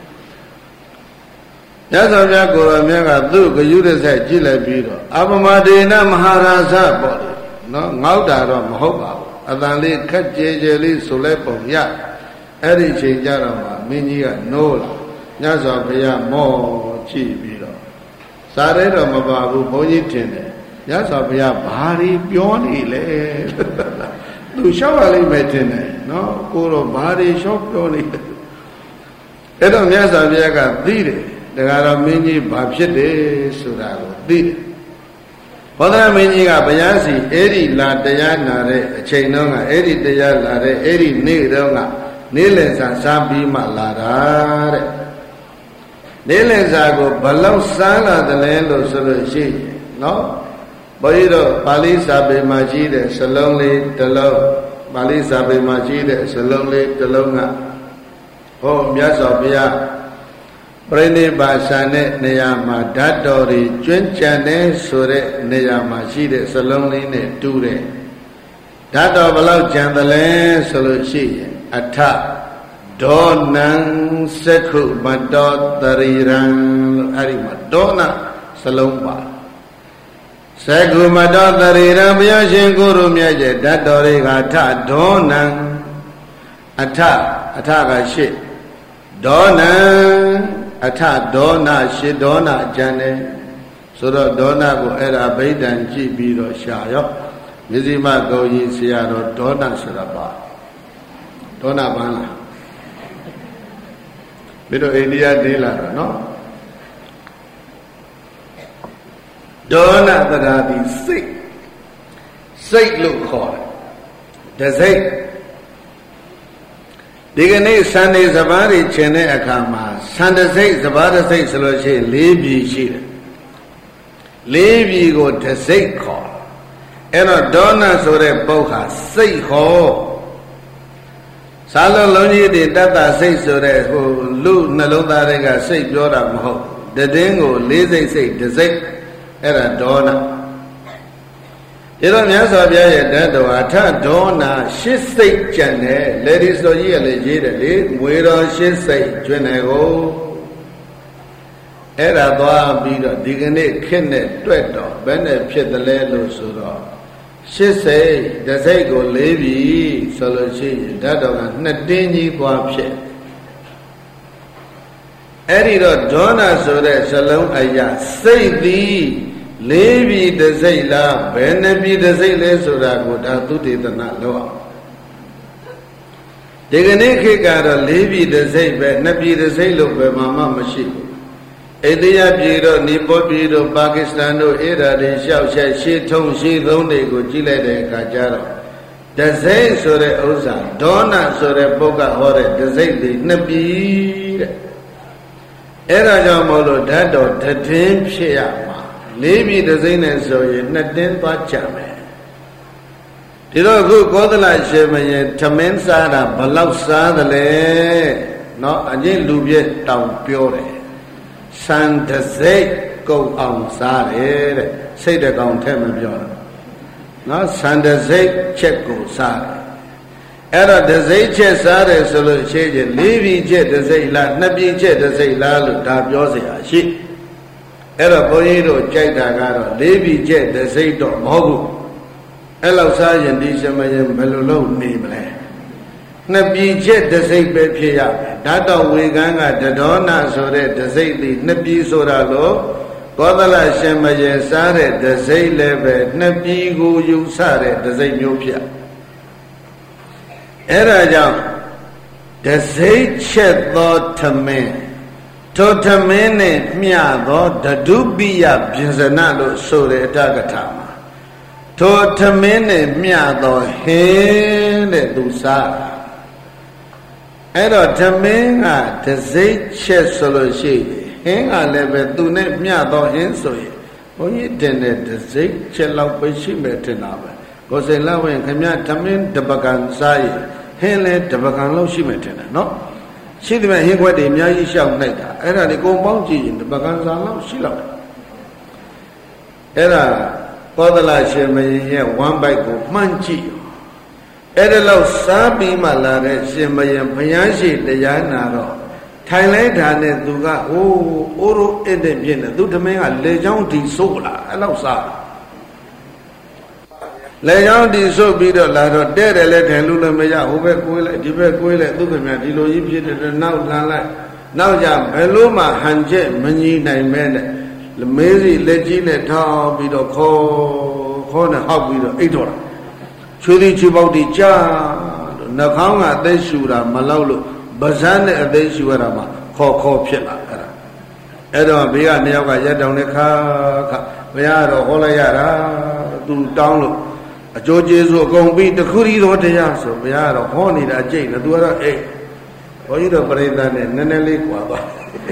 မြတ်စွာဘုရားကိုယ်တော်မြတ်ကသူ့ဂယုရဆက်ကြည့်လိုက်ပြီးတော့အပမဒေနမဟာရာဇပေါ့လေနော်ငေါက်တာတော့မဟုတ်ပါဘူးအတန်လေးခက်ကြဲကြဲလေးဆိုလဲပုံရအဲ့ဒီချိန်ကြတော့မှမင်းကြီးကနိုးလာညဇောဘုရားမောကြည့်ပြီးတော့စားရဲတော့မပါဘူးဘုန်းကြီးထင်တယ်ညဇောဘုရားဘာတွေပြောနေလဲသူလျှောက်ရလိမ့်မယ်ထင်တယ်နော်ကိုတော့ဘာတွေလျှောက်ပြောနေလဲအဲ့တော့ညဇောဘုရားကသိတယ်ဒါကတော့မင်းကြီးဘာဖြစ်တယ်ဆိုတာကိုသိတယ်ဘောဓမင်းကြီးကဘုရားစီအဲ့ဒီလာတရားနာတဲ့အချိန်တုန်းကအဲ့ဒီတရားလာတဲ့အဲ့ဒီနေ့တုန်းကနေ့လည်စာစားပြီးမှလာတာတဲ့နေ့လည်စာကိုဘလောက်စားလာတယ်လဲလို့ဆိုလို့ရှိရင်နော်ဘုရားတို့ပါဠိစာပေမှာရှိတဲ့စလုံးလေးတစ်လုံးပါဠိစာပေမှာရှိတဲ့စလုံးလေးတစ်လုံးကဟောမြတ်စွာဘုရားပြိဋိဘာဆန်တဲ့နေရာမှာဓာတ်တော်တွေကျွမ်းကျန်တဲ့ဆိုတဲ့နေရာမှာရှိတဲ့စလုံးလေးနဲ့တူတယ်ဓာတ်တော်ဘလောက်ကျန်တယ်လဲဆိုလို့ရှိရင်အထဒေါနံသက္ခုမတောတရိရံလို့အဲ့ဒီမှာဒေါနစလုံးပါသက္ခုမတောတရိရံဘုရားရှင်ကိုယ်တော်မြတ်ရဲ့ဓာတ်တော်တွေကထဒေါနံအထကရှိဒေါနံအထဒေါနရှိဒေါနကျန်တယ်ဆိုတော့ဒေါနကိုအဲ့ဒါဗိဒံကြည့်ပြီးတော့ရှာရောမြစီမဂုံကြီးဆရာတော်ဒေါနဆိုတာပါဒေါနပန်းလားပြီးတော့အိန္ဒိယနေလာတော့နော်ဒေါနတရာတိစိတ်စိတ်လို့ခေါ်တယ်တစိတ်ဒီကနေ့စံနေစဘာတွေကျင်တဲ့အခါမှာစံတစိတ်စဘာတစိတ်ဆိုလို့ရှိရင်၄ပြည်ရှိတယ်၄ပြည်ကိုတစိတ်ခေါ်အဲ့တော့ဒေါနဆိုတဲ့ပုဂ္ဂါစိတ်ဟောစာလုံးလုံးကြီးတွေတတ္တစိတ်ဆိုတဲ့ဟိုလူနှလုံးသားတွေကစိတ်ပြောတာမဟုတ်တည်င်းကို၄စိတ်စိတ်တစိတ်အဲ့ဒါဒေါနဒီတော့မြတ်စွာဘုရားရဲ့တတ်တော်အထဒေါန၈စိတ်ကြံတယ်လေဒီဆိုကြီးကလည်းရေးတယ်လေငွေတော်၈စိတ်ကျွန်းတယ်ကိုအဲ့ဒါသွားပြီးတော့ဒီကနေ့ခက်နဲ့တွက်တော့ဘယ်နဲ့ဖြစ်တယ်လဲလို့ဆိုတော့၈စိတ်တစိတ်ကို၄ပြီဆိုလို့ရှိရင်တတ်တော်ကနှစ်တင်းကြီးသွားဖြစ်အဲ့ဒီတော့ဒေါနဆိုတဲ့စလုံးအရာစိတ်သည်၄ပြီတစိတ်လားဘယ်နှပြီတစိတ်လဲဆိုတာကိုဒါသုတေသနလုပ်အောင်ဒီကနေ့ခေတ်ကတော့၄ပြီတစိတ်ပဲ2ပြီတစိတ်လို့ပဲမှမရှိဘူးအိန္ဒိယပြည်တို့နီပေါပြည်တို့ပါကစ္စတန်တို့အဲ့ဒါတွေရှောက်ချက်ရှေးထုံးရှေးသုံးတွေကိုကြည့်လိုက်တဲ့အခါကျတော့တစိတ်ဆိုတဲ့ဥစ္စာဒေါနဆိုတဲ့ပုဂ္ဂဟောတဲ့တစိတ်တွေ2ပြီတဲ့အဲ့ဒါကြောင့်မို့လို့ဓာတ်တော်တည်င်းဖြစ်ရမှာ၄ပြီတစိမ့်နဲ့ဆိုရင်2တင်းသွားကြမယ်ဒီတော့အခုကောသလရှင်မရင်ထမင်းစားတာဘလောက်စားသလဲเนาะအချင်းလူပြည့်တောင်ပြောတယ်စံတစိတ်ကုန်အောင်စားတယ်တဲ့စိတ်တကောင်ထဲမပြောတော့เนาะစံတစိတ်ချက်ကိုစားတယ်အဲ့တော့တစိတ်ချက်စားတယ်ဆိုလို့ရှိရင်၄ပြီချက်တစိတ်လား2ပြီချက်တစိတ်လားလို့ဒါပြောเสียရှိအဲ့တော့ဘုန်းကြီးတို့ကြိုက်တာကတော့၄ပြီချက်တစိတ်တော့မဟုတ်ဘူးအဲ့လောက်စားရင်ဒီရှမရင်ဘယ်လိုလုပ်နေမလဲ2ပြီချက်တစိတ်ပဲဖြစ်ရမယ်ဓာတ်တော်ဝေကန်းကတဒေါနဆိုတဲ့တစိတ်သည်2ပြီဆိုတာလို့ကောသလရှင်မရင်စားတဲ့တစိတ်လည်းပဲ2ပြီကိုယူဆတဲ့တစိတ်မျိုးဖြစ်အဲ့ဒါကြောင့်တစိတ်ချက်သောထမင်းထိုထမင်းနဲ့မျှသောဓတုပိယပြင်စနလို့ဆိုတဲ့အတ္တကထာမှာထိုထမင်းနဲ့မျှသောဟင်းတဲ့သူစားအဲ့တော့ထမင်းကတစိတ်ချက်ဆိုလို့ရှိရင်ဟင်းကလည်းပဲသူနဲ့မျှသောဟင်းဆိုရင်ဘုန်းကြီးတင်တဲ့တစိတ်ချက်လောက်ပဲရှိမယ်ထင်တာပဲကိုယ်စိတ်လောက်ဝင်ခမထမင်းတပကံစားရင်ဟင်းလဲတပကံလောက်ရှိမယ်ထင်တယ်နော်ရှိတယ်ဟင်းခွက်တွေအများကြီးရှောက်လိုက်တာအဲ့ဒါဒီကုံပေါင်းကြည့်ရင်တပကံစားလောက်ရှိလောက်တယ်အဲ့ဒါကောသလရှင်မင်းရဲ့ဝမ်းပိုက်ကိုမှန်းကြည့်အဲ့ဒါလောက်စားပြီးမှလာတဲ့ရှင်မင်းဘုရားရှိတရားနာတော့ထိုင်လိုက်တာနဲ့သူကအိုးရိုးအဲ့တဲ့ပြင်းတယ်သူထမင်းကလေချောင်းဒီဆိုးလာအဲ့လောက်စားလေချောင်းဒီဆိုးပြီးတော့လာတော့တဲ့တယ်လဲထိုင်လို့လည်းမရဟိုဘက်ကိုယ်လိုက်ဒီဘက်ကိုယ်လိုက်သူကမြဒီလိုကြီးဖြစ်တဲ့နောက်လန်လိုက်နောက်ကြဘယ်လို့မှဟန်ချက်မညီနိုင်မဲနဲ့မေးစီလက်ကြီးနဲ့ထောက်ပြီးတော့ခေါ်နဲ့ဟောက်ပြီးတော့အိတ်တော်တာချွေးသည်ချွေးပေါက်ဒီကြာနှာခေါင်းကအသက်ရှူတာမလောက်လို့ဗဇန်းနဲ့အသက်ရှူရတာမှခေါ်ဖြစ်လာအဲ့တော့ဘေးကနှစ်ယောက်ကရက်တောင်နဲ့ခါဘုရားတော့ဟောလိုက်ရတာသူတောင်းလို့အကျိုးကျေးဇူးအကုန်ပြီးတခုရီတော်တရားဆိုဘုရားကတော့ဟောနေတာအကျိတ်နဲ့သူကတော့အေးဘုန်းကြီးတို့ပြိဿနဲ့နည်းနည်းလေးကွာသွား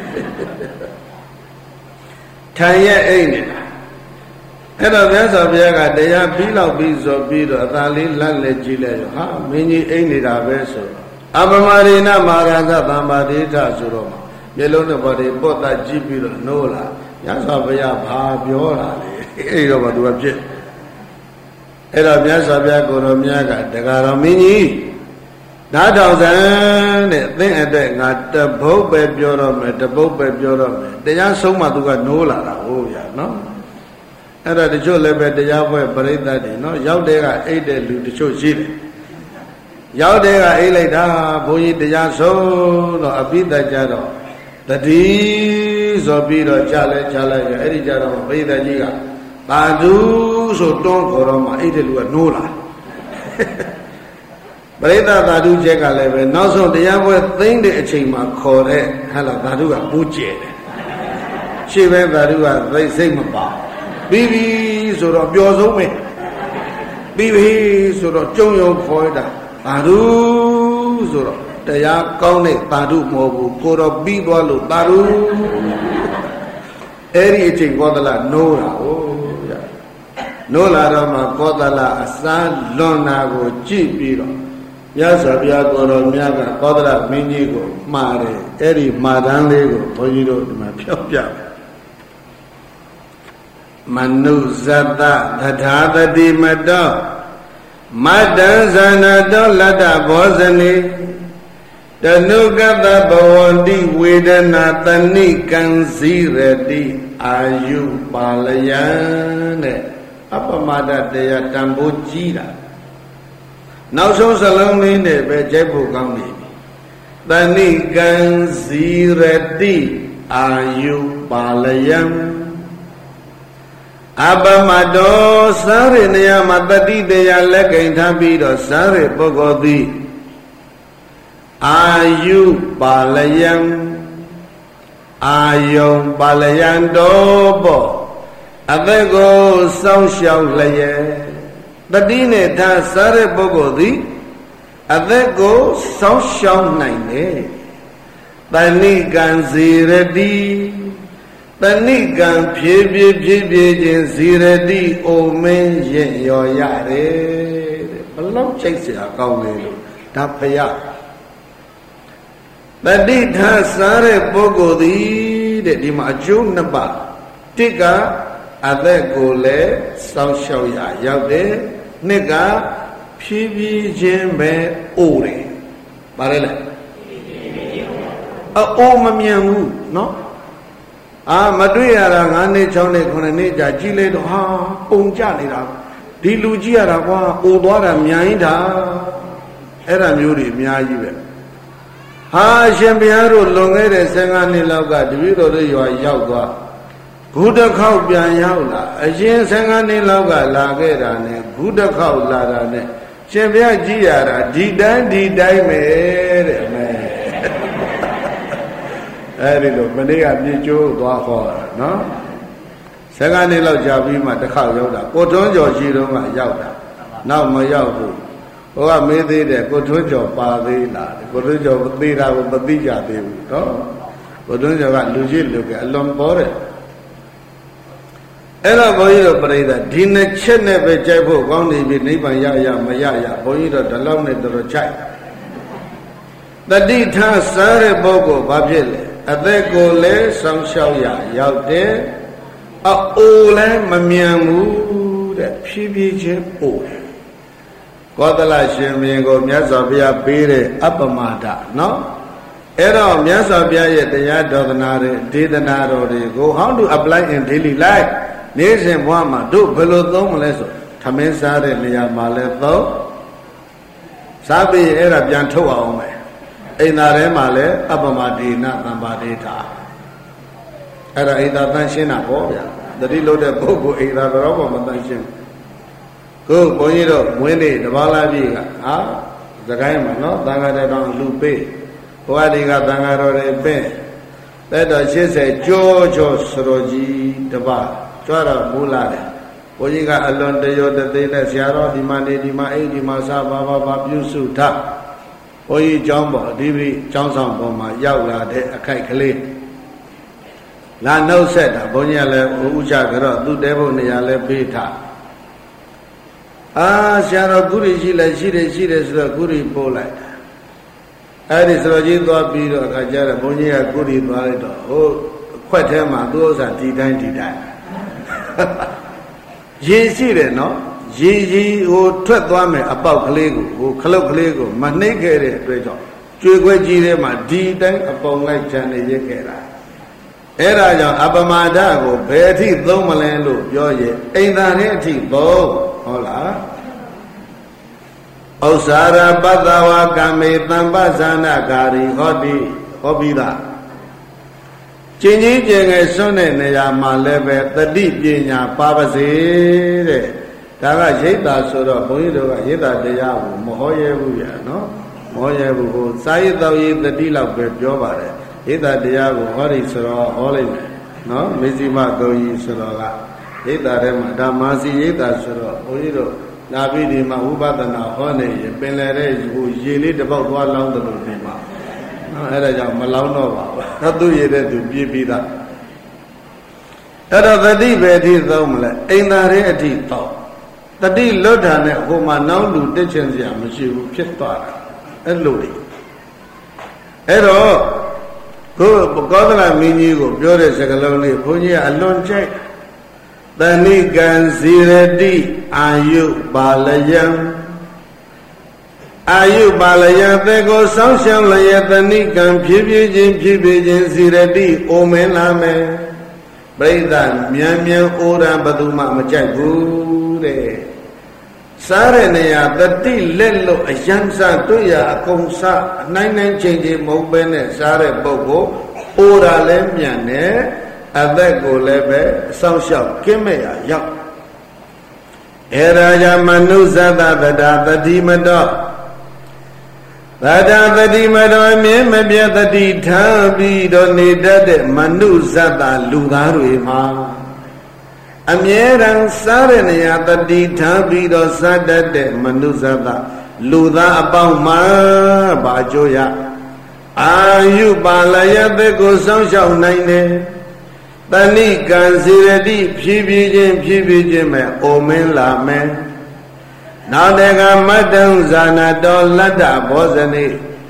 ထိုင်ရဲ့အိမ်နေတာအဲ့တော့မြတ်စွာဘုရားကတရားပြီးလောက်ပြီးဆိုပြီးတော့အသာလေးလန့်လက်ကြည့်လိုက်ရောဟာမင်းကြီးအိမ်နေတာပဲဆိုတော့အပမရိဏမာရသသမ္ပါဒိဋ္ဌဆိုတော့မျက်လုံးနဲ့ဘာတွေပော့တာကြည့်ပြီးတော့နိုးလာမြတ်စွာဘုရားဘာပြောတာလဲအဲ့တော့ဘာသူကဖြစ်အဲ့တော့မြတ်စွာဘုရားကိုရောမြတ်ကတကားတော်မင်းကြီးနားထောင်စမ်းတဲ့အသင်အတွက်ငါတပုတ်ပဲပြောတော့မယ်တပုတ်ပဲပြောတော့မယ်တရားဆုံးမှသူကနိုးလာတာဟုတ်ဗျာနော်အဲ့တော့တချို့လည်းပဲတရားပွဲပရိသတ်တွေနော်ရောက်တဲ့ကအိတ်တဲ့လူတချို့ရှိတယ်ရောက်တဲ့ကအိတ်လိုက်တာဘုန်းကြီးတရားဆုံးတော့အပိဓာကြတော့တတိဆိုပြီးတော့ကြားလဲကြားလိုက်ရအဲ့ဒီကြတော့ပရိသတ်ကြီးကသာဓုဆိုတွန်းခေါ်တော့မှအိတ်တဲ့လူကနိုးလာပရိသတ်သာဓုချက်ကလည်းပဲနောက်ဆုံးတရားပွဲသိမ့်တဲ့အချိန်မှာခေါ်တဲ့ဟဲ့လားသာဓုကပူးကျဲတယ်ရှေ့ပဲသာဓုကသိစိတ်မပါပြီးပြီဆိုတော့ပျော်ဆုံးပဲပြီးဆိုတော့ကျုံရုံခေါ်တာသာဓုဆိုတော့တရားကောင်းတဲ့သာဓုမဟုတ်ဘူးကိုတော့ပြီးသွားလို့သာဓုအဲ့ဒီအချိန်ကောသလနိုးတာဟုတ်ရနိုးလာတော့မှကောသလအစာလွန်တာကိုကြည့်ပြီးတော့မြတ်စွာဘုရားကိုတော်မြတ်ကကောသလမင်းကြီးကိုမှားတယ်အဲ့ဒီမှားတန်းလေးကိုဘုန်းကြီးတို့ဒီမှာဖြောက်ပြမနုဇတသထာတတိမတောမတ္တံဇာနာတောလတ္တဘောဇနေတနုကတဘဝန္တိဝေဒနာတဏိကံစည်းရတိအာယုပါလယံတဲ့အပမဒတရားတန်ဖိုးကြီးတာနောက်ဆုံးစလုံးလေးနဲ့ပဲကြိုက်ဖို့ကောင်းနေပြီတဏိကံစည်းရတိအာယုပါလယံအပမတောစားရနေရာမှာတတိတရားလက်ကင်ထားပြီးတော့စားရပုဂ္ဂိုလ်သည်အာယုပါလယံအာယုံပါလယံတော်ပေါ့အသက်ကိုစောင့်ရှောက်လျက်တတိနဲ့ထားစားရပုဂ္ဂိုလ်သည်အသက်ကိုစောင့်ရှောက်နိုင်တယ်တဏိကံစီရတိတဏိကံဖြည်းဖြည်းချင်းဇီရတိအိုမင်းရဲ့ရော်ရတယ်တဲ့ဘလောက်ချိတ်เสียကောင်းလေလို့ဒါဖယားတတိထာစားတဲ့ပုဂ္ဂိုလ်သည်တဲ့ဒီမှာအကျိုးနှစ်ပါးတစ်ကအသက်ကိုလည်းစောင့်ရှောက်ရရောက်တယ်နှစ်ကဖြည်းဖြည်းချင်းပဲအိုတယ်ပါတယ်လေအိုမမြန်ဘူးနော်မတွေ့ရတာ9နှစ်6နှစ်9နှစ်ကြာကြည့်လိုက်တော့ဟာပုံကြနေတာဒီလူကြည့်ရတာကွာအိုသွားတာမြိုင်းတာအဲ့ဒါမျိုးတွေအများကြီးပဲဟာအရှင်ဘုရားတို့လွန်ခဲ့တဲ့15နှစ်လောက်ကတပည့်တော်တို့ရွာရောက်သွားခုတစ်ခေါက်ပြန်ရောက်လာအရှင်15နှစ်လောက်ကလာခဲ့တာနဲ့ခုတစ်ခေါက်လာတာနဲ့ရှင်ဘုရားကြည့်ရတာဒီတိုင်းပဲတဲ့အမေအဲ့ဒီလိုမနေ့ကမြေကျိုးသွားခေါ်တာနော်15နှစ်လောက်ကြာပြီးမှတစ်ခါရောက်တာကိုထွန်းကျော်ရှိတော့မှရောက်တာနောက်မရောက်ဘူးဟိုကမေးသေးတယ်ကိုထွန်းကျော်ပါသေးလားကိုထွန်းကျော်သေးတာကိုမသိကြသေးဘူးနော်ကိုထွန်းကျော်ကလူကြီးလူကအလွန်ပေါ်တယ်အဲ့တော့ဘုန်းကြီးတို့ပြိဿဒီနှစ်ချက်နဲ့ပဲကြိုက်ဖို့ကောင်းနေပြီနိဗ္ဗာန်ရမရဘုန်းကြီးတို့ဒီလောက်နဲ့တော်ကြိုက်တတိထစားတဲ့ပုဂ္ဂိုလ်ဘာဖြစ်လဲအသက်ကိုလည်းစောင့်ရှောက်ရရောက်တယ်အိုလည်းမမြန်ဘူးတဲ့ဖြည်းဖြည်းချင်းအိုတယ်ကောသလရှင်ဘုရင်ကိုမြတ်စွာဘုရားပေးတဲ့အပမဒနော်အဲ့တော့မြတ်စွာဘုရားရဲ့တရားဒေသနာတွေဒေသနာတော်တွေကို how to apply in daily life နေ့စဉ်ဘဝမှာတို့ဘယ်လိုသုံးမလဲဆိုထမင်းစားတဲ့နေရာမှာလည်းသုံးစားပြီးအဲ့ဒါပြန်ထုတ်အောင်မယ်အိမ်သာထဲမှာလည်းအပမဒေနသံပါဒေတာအဲ့ဒါအိမ်သာတန်ရှင်းတာပေါ့ဗျာတတိလို့တဲ့ပုဂ္ဂိုလ်အိမ်သာတော့မတန်ရှင်းကိုဘုန်းကြီးတို့မွေးနေ့တပါးလားပြည့်ကဟာသခိုင်းမှာနော်သံဃာတော်တောင်လူပေးဘုရားဒီကသံဃာတော်တွေပေးတဲ့တော်80ကျော်စတော်ကြီးတပါးကြွတော့မူလာတယ်ဘုန်းကြီးကအလွန်တရောတသိနဲ့ဆရာတော်ဒီမှာနေဒီမှာအိမ်ဒီမှာစားဘာပြုစုထားဘုန်းကြီးကျောင်းပေါ်အဓိပတိကျောင်းဆောင်ပေါ်မှာရောက်လာတဲ့အခိုက်ကလေးလာနှုတ်ဆက်တာဘုန်းကြီးကလည်းဥချကြတော့သူ့တဲဖို့နေရာလဲပေးထားဆရာတော်ကုရီရှိတယ်ဆိုတော့ကုရီပို့လိုက်တာအဲ့ဒီဆိုတော့ကြီးသွားပြီးတော့အခါကျတော့ဘုန်းကြီးကကုရီသွားလိုက်တော့ဟိုခွက်ထဲမှာသူ့ဥစ္စာဒီတိုင်းရေရှိတယ်နော်ရေဟိုထွက်သွားမယ်အပေါက်ကလေးကိုဟိုခလုတ်ကလေးကိုမနှိမ့်ခဲ့တဲ့အတွက်ကြောင့်ကျွေခွဲကြီးထဲမှာဒီတိုင်းအပုံလိုက်ချန်နေရခဲ့တာအဲ့ဒါကြောင့်အပမဒကိုဘယ်အထိသုံးမလဲလို့ပြောရင်အိမ်သာနဲ့အထိသုံးဟုတ်လားဥစ္စာရပတ္တဝါကမေတံပဇာနာဂါရီဟောတိဟောပြီးသားကျင်ကြီးကျင်ငယ်စွန့်တဲ့နေရာမှာလည်းပဲတတိပညာပါပါစေတဲ့ဒါကရိတ်တာဆိုတော့ဘုန်းကြီးတို့ကရိတ်တာတရားကိုမဟောရဲဘူးဗျာနော်မဟောရဲဘူးဟိုစာရိတ်တော်ရေးတတိလောက်ပဲပြောပါတယ်ရိတ်တာတရားကိုဟောဒီဆိုတော့ဟောလိုက်မယ်နော်မေဇိမဂုံကြီးဆိုတော့ကရိတ်တာထဲမှာဓမ္မာစီရိတ်တာဆိုတော့ဘုန်းကြီးတို့နာပြီးဒီမှာဝိပဿနာဟောနေရင်ပင်လယ်တဲ့ကိုရေလေးတစ်ပေါက်သွားလောင်းတယ်လို့ဒီမှာနော်အဲ့ဒါကြောင့်မလောင်းတော့ပါဘူးသူ့ရည်တဲ့သူပြေးပြီးသားအဲ့တော့တတိပဲအထိသုံးမလဲအိမ်သာရဲ့အထိတော့တတိလွတ်တာနဲ့ဟိုမှာနောက်လူတက်ချင်စရာမရှိဘူးဖြစ်သွားတာအဲ့လိုလေအဲ့တော့ကိုကောသလမင်းကြီးကိုပြောတဲ့စကားလုံးလေးဘုန်းကြီးကအလွန်ကြိုက်တဏိကံဇီရတိအာယုပါလယံအာယုပါလယံသေကိုစောင်းရှောင်းလျက်တဏိကံဖြည်းဖြည်းချင်းဇီရတိအိုမင်းလာမယ်ပရိသတ်မြန်အိုရန်ဘသူမှမကြိုက်ဘူးတဲ့စားတဲ့နေရာတတိလက်လို့အယံစားတွေ့ရအကုန်စားအနိုင်ချင်းမဟုတ်ပဲနဲ့စားတဲ့ပုဂ္ဂိုလ်အိုတာလည်းမြန်တယ်အသက်ကိုလည်းပဲစောင့်ရှောက်ကင်းမဲ့ရရောက်အဲဒါကြောင့်မနုဇတတတာတတိမတော်သတ္တတတိမတော်မြင်မပြတ်တတိထားပြီးတော့နေတတ်တဲ့မနုဇတလူသားတွေမှာအမြဲတမ်းစားတဲ့နေရာတတိထားပြီးတော့စားတတ်တဲ့မနုဇတလူသားအပေါင်းမှာဘာကြိုးရအာယုပါလယသက်ကိုစောင့်ရှောက်နိုင်တယ်တဏိကံဇီရတိဖြည်းဖြည်းချင်းမဲ့အိုမင်းလာမယ်နောက်တကမတ္တံဇာနာတော်လတ္တဘောဇနိ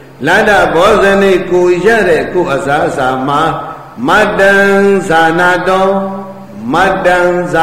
ကိုရတဲ့ကိုအစာအစာမှာမတ္တံဇာနာတော်မတ္တံ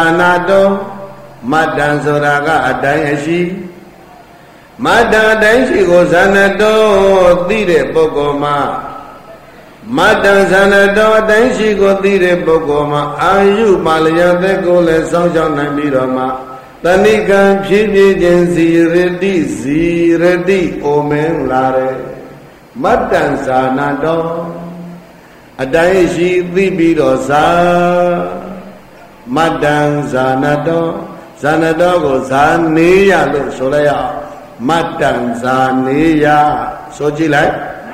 ဆိုတာကအတိုင်းအရှိမတ္တံအတိုင်းရှိကိုဇာနာတော်သိတဲ့ပုဂ္ဂိုလ်မှာမတ္တံဇာနာတော်အတိုင်းရှိကိုသိတဲ့ပုဂ္ဂိုလ်မှာအာယုပါလယသက်ကိုလည်းစောင့်ရှောက်နိုင်ပြီးတော့မှတဏိကံဖြည်းဖြည်းချင်းဇီရတိအိုမင်းလာတယ်မတ္တံဇာနာတော်အတိုင်းရှိသိပြီးတော့ဇာမတ္တံဇာနာတော်ကိုဇာနေရလို့ဆိုလိုက်ရအောင်မတ္တံဇာနေရဆိုကြည့်လိုက်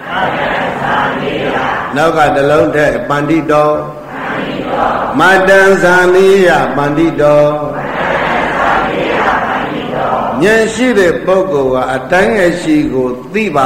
နောက်ကတလုံးထက်ပန္တိတော်မတ္တံဇာနေယပန္တိတော်ဉာဏ်ရှိတဲ့ပုဂ္ဂိုလ်ကအတိုင်းအရှိကိုသိပါ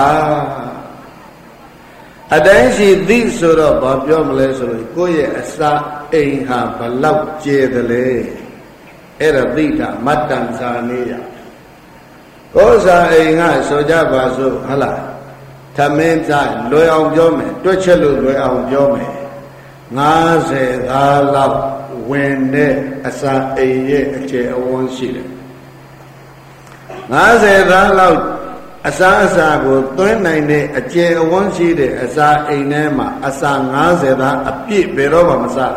အတိုင်းရှိသိဆိုတော့ဘာပြောမလဲဆိုလို့ကိုယ့်ရဲ့အစာအိမ်ဟာဘလောက်ကျဲတယ်လဲအဲ့ဒါသိတာမတ္တံဇာနေယကိုယ်စာအိမ်ကဆိုကြပါစို့ဟုတ်လားသမင်းသားလွယ်အောင်ပြောမယ်တွက်ချက်လို့လွယ်အောင်ပြောမယ်50သားလောက်ဝင်တဲ့အစာအိမ်ရဲ့အကျယ်အဝန်းရှိတယ်50သားလောက်အစာကိုသွင်းနိုင်တဲ့အကျယ်အဝန်းရှိတဲ့အစာအိမ်ထဲမှာအစာ50သားအပြည့်ဘယ်တော့မှမစား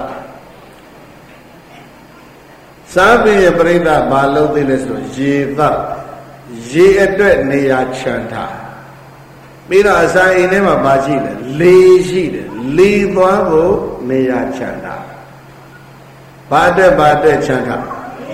စားပြီးပြိဿဘာလို့သိလဲဆိုရေအတွက်နေရာချန်ထားပြီးတော့အစာအိမ်ထဲမှာဘာရှိလဲလေရှိတယ်လေသွားဖို့နေရာချန်ထားဘာအတွက်ချန်ထား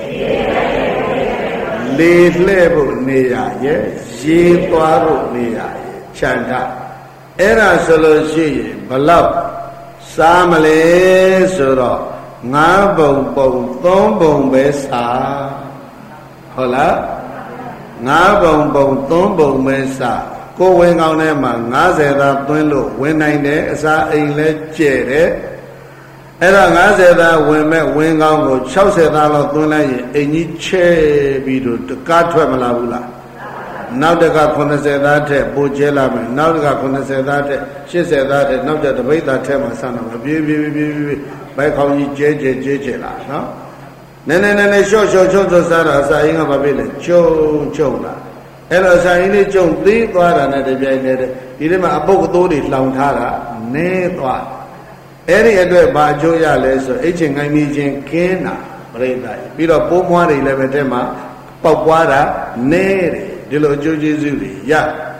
လေလှဲ့ဖို့နေရာရဲ့ရေသွားဖို့နေရာရဲ့ချန်ထားအဲ့ဒါဆိုလို့ရှိရင်ဘလောက်စားမလဲဆိုတော့5ပုံ3ပုံပဲစားဟုတ်လား5ပုံ3ပုံပဲစားကိုဝင်ကောင်းထဲမှာ50သားသွင်းလို့ဝင်နိုင်တယ်အစာအိမ်လဲကျဲတယ်အဲ့တော့50သားဝင်မဲ့ဝင်ကောင်းကို60သားလောက်သွင်းလိုက်ရင်အိမ်ကြီးချဲပြီးတော့တကားထွက်မလာဘူးလားနောက်တက80သားထက်ပိုကျဲလာမယ်နောက်တက80သားထက်80သားထက်နောက်ကျတပိတ်သားထက်မှဆန်းတော့ပြေးဘိုက်ခေါင်းကြီးကျဲလာနော်နည်းရှော့စားတော့အစာအိမ်ကဘာဖြစ်လဲကျုံလာအဲ့တော့ဆာရင်လေးကျုံသေးသွားတာနဲ့တပြိုင်တည်းဒီထဲမှာအပုပ်အသိုးတွေလောင်ထားတာနဲသွားအဲ့ဒီအတွက်ဘာအကျိုးရလဲဆိုအိတ်ချင်ငိုင်းမိချင်းခင်းတာပြိဿပြီးတော့ပိုးမွားတွေလည်းပဲထဲမှာပေါက်ပွားတာနဲတယ်ဒီလိုအကျိုးကျေးဇူးတွေရ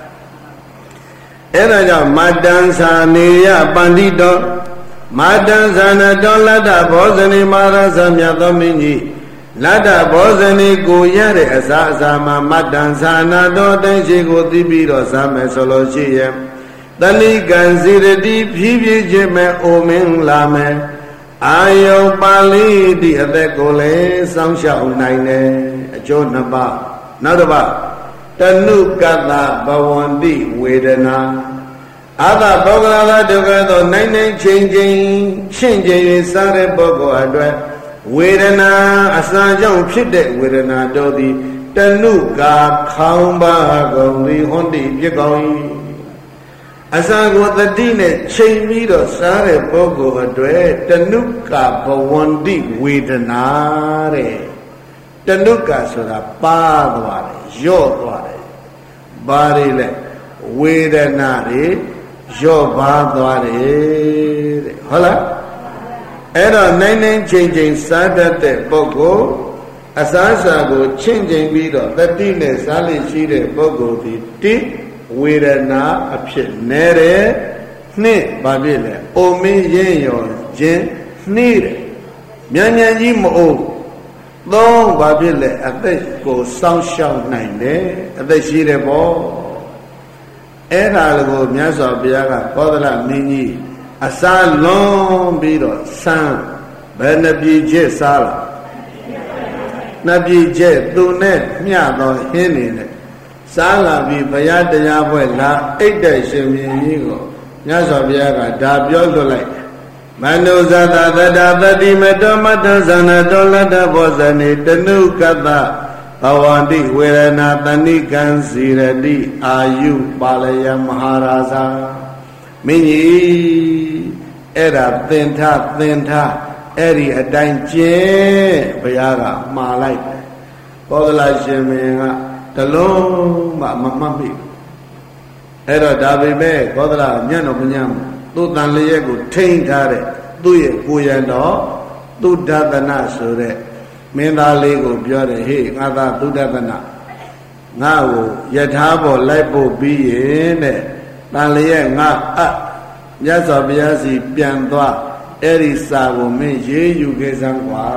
အဲ့ဒါကြောင့်မတ္တံဇာနေယပန္တိတော်မတ္တံဇာနာတော်လတ္တဘောဇနိမဟာရသမြတ်သောမင်းကြီးလတ္တဘောဇနိကိုရတဲ့အစာမှာမတ္တံဇာနာတော်တိုင်းရှိကိုသိပြီးတော့စားမယ်ဆိုလို့ရှိရဲ့တဏိကံဇီရတိဖြည်းဖြည်းချင်းမဲ့အိုမင်းလာမယ်အာယုပါဠိတိအသက်ကိုလည်းစောင့်ရှောက်နိုင်တယ်အကျိုးနှစ်ပါးနောက်တစ်ပါးတဏုကတ္တဘဝန္တိဝေဒနာအာသဘောဂလာဒုက္ခသောနိုင်နိုင်ချင်းချင်းရှင်းချင်း၍စားတဲ့ပုဂ္ဂိုလ်အတွက်ဝေဒနာအစာကြောင့်ဖြစ်တဲ့ဝေဒနာတို့သည်တဏုကာခေါင်းပါကုန်သည်ဟွန်တိပြကောင်း၏အစာကိုတတိနဲ့ချိန်ပြီးတော့စားတဲ့ပုဂ္ဂိုလ်အတွက်တဏုကာဘဝန္တိဝေဒနာတဲ့တဏုကာဆိုတာပါသွားတယ်ရော့သွားတယ်ဘာတွေလဲဝေဒနာတွေရော့ပါသွားတယ်တဲ့ဟုတ်လားအဲ့တော့နိုင်နိုင်ချိန်ချိန်စားတတ်တဲ့ပုဂ္ဂိုလ်အစားအစာကိုချင့်ချိန်ပြီးတော့တတိနဲ့စားလိရှိတဲ့ပုဂ္ဂိုလ်ဒီတိဝေဒနာအဖြစ်နဲတယ်နှစ်ဘာဖြစ်လဲအိုမင်းရင်ရောခြင်းနှီးတယ်မြန်မြန်ကြီးမအိုးသုံးဘာဖြစ်လဲအသက်ကိုစောင့်ရှောက်နိုင်တယ်အသက်ရှိတယ်ပေါ့အဲ့ဒါကိုမြတ်စွာဘုရားကကောသလမင်းကြီးအစာလွန်ပြီးတော့စမ်းဘယ်နှပြေချက်စားလားနှစ်ပြေချက်သူနဲ့မျှတော့ဟင်းနေတယ်စားလာပြီးဘုရားတရားပွဲလာအိတ်တဲ့ရှင်မြင်းကြီးကိုမြတ်စွာဘုရားကဒါပြောလွတ်လိုက်မနုဇာတသတ္တသတိမတောမတ္တဇဏတောလတ္တဘောဇနေတနုကတ္တဘဝန္တိဝေရဏတဏိကံစီရတိအာယုပါလယမဟာရာဇာမင်းကြီးအဲ့ဒါသင်္ထအဲ့ဒီအတိုင်းကျင့်ဘုရားကမှားလိုက်တယ်ကောသလရှင်မင်းကတလုံးမှမမှတ်မိအဲ့တော့ဒါပေမဲ့ကောသလညံ့တော့မညံ့ဘူးသူ့တန်လျက်ကိုထိန်းထားတဲ့သူ့ရဲ့ကိုယ်ရံတော်သုဒ္ဓတနာဆိုတဲ့မင်းသားလေးကိုပြောတယ်ဟေ့ငါသားသုဒ္ဓတနာငါ့ကိုယထာပေါ်လိုက်ဖို့ပြီးရင်တဲ့တန်လျက်ငါမြတ်စွာဘုရားစီပြန်သွားအဲ့ဒီစာကိုမင်းရေးယူခဲ့စမ်းကွာ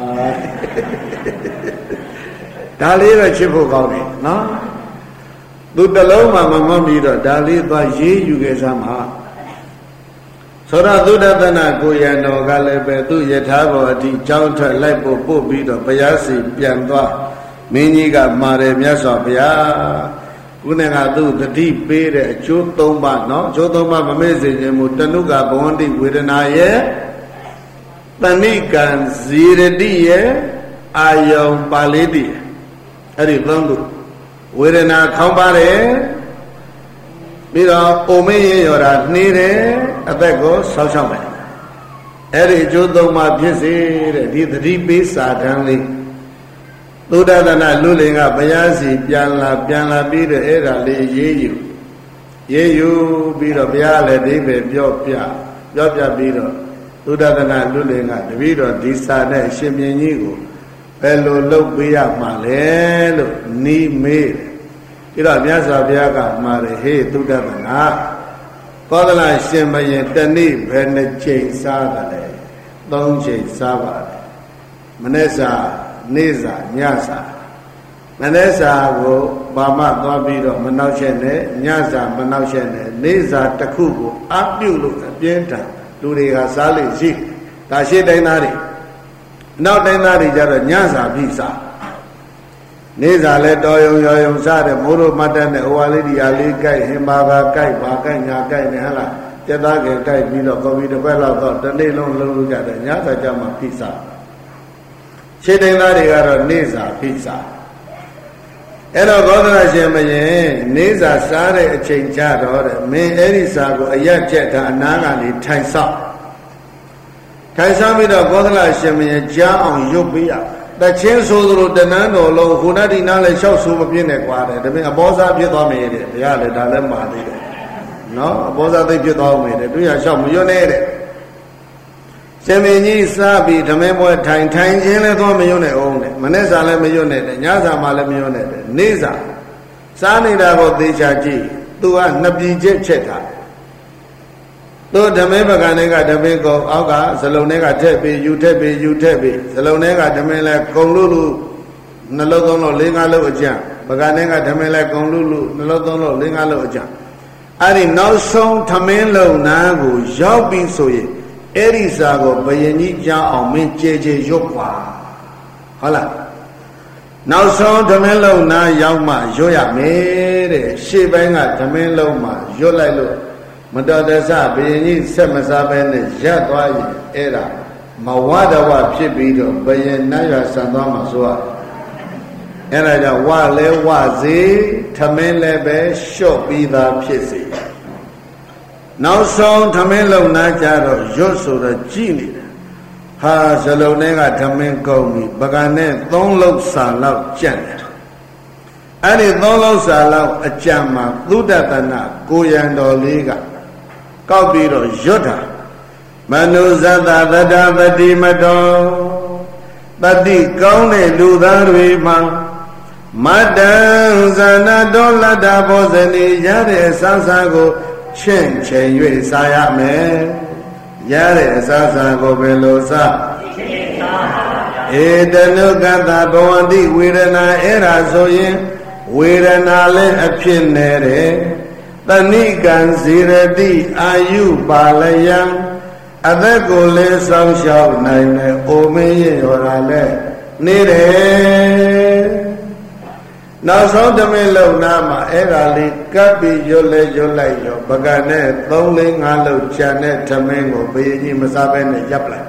ဒါလေးတော့ချစ်ဖို့ကောင်းတယ်နော်သူတလုံးမှမမှတ်ပြီးတော့ဒါလေးသွားရေးယူခဲ့စမ်းပါဆိုတော့သုဒ္ဓတနာကိုရံတော်ကလည်းပဲသူ့ယထာဘောအထိကြောင်းထွက်လိုက်ပို့ပြီးတော့ဘုရားစီပြန်သွားမင်းကြီးကမှာတယ်မြတ်စွာဘုရားခုနကသူ့တတိပေးတဲ့အကျိုး၃ပါးနော်အကျိုး၃ပါးမမေ့စေခြင်းမူတဏုကဘဝန္တိဝေဒနာရဲ့တဏိကံဇီရတိရဲ့အာယုံပါဠိတိအဲ့ဒီသုံးခုဝေဒနာခေါင်းပါတယ်ပြီးတော့ပုံမင်းရရောတာနှီးတယ်အသက်ကိုဆောက်ရှောက်မယ်အဲ့ဒီအကျိုးသုံးပါးဖြစ်စေတဲ့ဒီသတိပေးစာတန်းလေးသုဒ္ဓတနာလူလင်ကဘုရားစီပြန်လာပြီးတော့အဲ့ဒါလေးရေးယူပြီးတော့ဘုရားလည်းဒီပဲပြောပြပြီးတော့သုဒ္ဓတနာလူလင်ကတပည့်တော်ဒီစာနဲ့အရှင်မြင်းကြီးကိုဘယ်လိုလုပ်ပေးရမှာလဲလို့နီးမေးပြီးတော့မြတ်စွာဘုရားကမှာတယ်ဟေးသုဒ္ဓတနာကောသလရှင်မယင်တဏိဘယ်နှချိန်စားတယ်လဲ3ချိန်စားပါတယ်မနေ့စာနေ့စာညစာမနေ့စာကိုဘာမှသွားပြီးတော့မနှောက်ချက်နဲ့ညစာမနှောက်ချက်နဲ့နေ့စာတစ်ခုကိုအပြုတ်လို့အပြင်းထန်လူတွေကစားလိမ့်ရှိဒါရှေ့တိုင်းသားတွေနောက်တိုင်းသားတွေကြတော့ညစာပြီးစားနေ့စာလဲတော်ယုံရောယုံစားတယ်မိုးတို့မတ်တက်နဲ့ဟိုဟာလေးဒီဟာလေးကြိုက်ဟင်ပါပါကြိုက်ပါကြိုက်ညာကြိုက်နေဟလားကျက်သားကကြိုက်ပြီးတော့ကော်ဖီတစ်ခွက်လောက်တော့တစ်နေ့လုံးလုံးလို့ကြတယ်ညစာကြမှာပြီးစားရှေ့တိုင်းသားတွေကတော့နေ့စာပြီးစားအဲ့တော့ဘောဓရရှင်မရင်နေ့စာစားတဲ့အချိန်ကြတော့တဲ့မင်းအဲ့ဒီစာကိုအရက်ချက်တာအနာကနေထိုင်ဆောက်ပြီးတော့ဘောဓရရှင်မရင်ကြားအောင်ရုပ်ပေးရတချင်းဆိုသလိုတဏ္ဍတော်လုံးခုနတိနာလည်းလျှောက်ဆိုမပြည့်နဲ့ကွာတယ်ဒါပေမဲ့အဘောစားဖြစ်သွားမယ်တဲ့ဘုရားလည်းဒါလည်းမှာသေးတယ်နော်အဘောစားသိဖြစ်သွားမယ်တဲ့တွေ့ရလျှောက်မရွတ်နဲ့တဲ့ရှင်မင်းကြီးစားပြီးဓမင်းပွဲထိုင်ခြင်းလည်းသွားမရွတ်နဲ့အောင်တဲ့မနေ့စာလည်းမရွတ်နဲ့တဲ့ညစာမှလည်းမရွတ်နဲ့တဲ့နေ့စာစားနေတာကိုသေချာကြည့်သူကနှစ်ပြည်ချက်ထားသူဓမင်းပကံတွေကဓမင်းကိုအောက်ကဇလုံးတွေကထက်ပြီးယူထက်ပြီးဇလုံးတွေကဓမင်းလဲကုံလူနှလုံးသုံးလို့၄၅လုံးအကျံပကံတွေကဓမင်းလဲကုံလူနှလုံးသုံးလို့၄၅လုံးအကျံအဲ့ဒီနောက်ဆုံးဓမင်းလုံနာကိုရောက်ပြီးဆိုရင်အဲ့ဒီစာကိုဘယင်ကြီးကြားအောင်မင်းကြဲရွတ်ပါဟုတ်လားနောက်ဆုံးဓမင်းလုံးနာရောက်မှရွတ်ရမယ်တဲ့ရှေ့ပိုင်းကဓမင်းလုံးမှာရွတ်လိုက်လို့မတော်တဆဘုရင်ကြီးဆက်မစားပဲနဲ့ရပ်သွားရင်အဲ့ဒါမဝဒဝဖြစ်ပြီးတော့ဘယင်နတ်ရွာဆန်သွားမှာဆိုရအဲ့ဒါကြောင့်ဝလဲဝစေဓမင်းလည်းပဲလျှော့ပြီးသားဖြစ်စေနောက်ဆုံးဓမင်းလုံနာကြတော့ရွတ်ဆိုတော့ကြည်နေတယ်ဟာဇလုံးထဲကဓမင်းကုန်ပြီပကံနဲ့3လောက်စာလောက်ကြံ့တယ်အဲ့ဒီ3လောက်စာလောက်အကြံမှာသုဒ္ဓတနာကိုရံတော်လေးကကောက်ပြီးတော့ရွတ်တာမနုဇတသတ္တပတိမတောတတိကောင်းတဲ့လူသားတွေမှာမတ္တံဇာနာတော်လတ္တဘောဇနီရတဲ့အစားစားကိုချင့်ချိန်၍စားရမယ်ရတဲ့အစားစားကိုဘယ်လိုစားဧတနုကတဘဝန္တိဝေဒနာအဲ့ဒါဆိုရင်ဝေဒနာလည်းအဖြစ်နေတယ်တဏိကံဇီရတိအာယုပါလယံအသက်ကိုလည်းဆောင်းလျှောက်နိုင်တယ်အိုမင်းရရော်တာလည်းနေတယ်နောက်ဆုံးဓမင်းလုံနာမှာအဲ့ဒါလေးကပ်ပြီးရွတ်လိုက်ရောပကံနဲ့3 4 5လောက်ချန်တဲ့ဓမင်းကိုဘုရင်ကြီးမစားဘဲနဲ့ရပ်ပလိုက်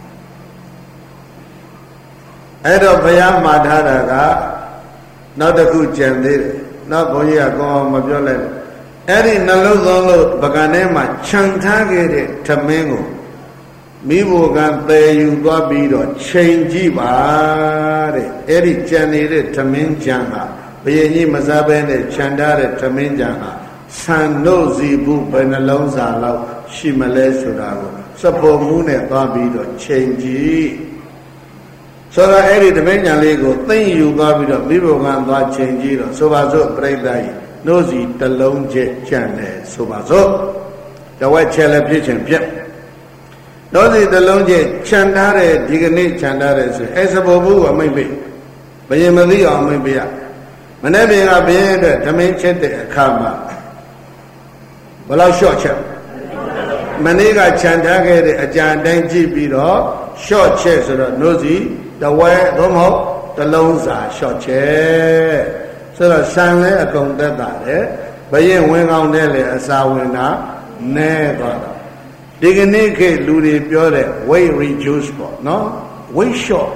အဲ့တော့ဘုရားမှာထားတာကနောက်တစ်ခုကြံသေးတယ်နောက်ဘုန်းကြီးကကောင်းအောင်မပြောလိုက်ဘူးအဲ့ဒီနှလုံးသွင်းလို့ပကံထဲမှာခြံထားခဲ့တဲ့ဓမင်းကိုမိဘကံပယ်ယူသွားပြီးတော့ချိန်ကြည့်ပါတဲ့အဲ့ဒီကြံနေတဲ့ဓမင်းကြံဟာဘုရင်ကြီးမစားဘဲနဲ့ခြံထားတဲ့ဓမင်းကြံဟာဆန်တို့စီဘူးဘယ်နှလုံးစာလောက်ရှိမလဲဆိုတာကိုစပေါ်မှုနဲ့သွားပြီးတော့ချိန်ကြည့်ဆိုတော့အဲ့ဒီဓမင်းကြံလေးကိုသိမ့်ယူသွားပြီးတော့မိဘကံသွားချိန်ကြည့်တော့ဆိုပါစို့ပြိဿကြီးတို့စီတစ်လုံးချက်ကြံတယ်ဆိုပါစို့တဝက်ချက်လည်းဖြစ်ချင်ဖြစ်တို့စီတစ်လုံးချက်ခြံထားတဲ့ဒီကနေ့ခြံထားတဲ့ဆိုအဲ့စပေါ်ဘူးကအမိတ်ပေးဘယင်မသိအောင်မိတ်ပေးရမနေ့ပြင်ကဘယင်အတွက်ဓမင်းချက်တဲ့အခါမှာဘယ်လောက်လျှော့ချက်မနေ့ကခြံထားခဲ့တဲ့အကြံတိုင်းကြည့်ပြီးတော့လျှော့ချက်ဆိုတော့တို့စီတဝက်သို့မဟုတ်တစ်လုံးစာလျှော့ချက်ဆိုတော့ဆံလဲအကုန်တက်တာလေဘယင်ဝင်ကောင်းတဲ့လေအစာဝင်တာနဲသွားတာဒီကနေ့ခေတ်လူတွေပြောတဲ့ weight reduce ပေါ့နော် weight short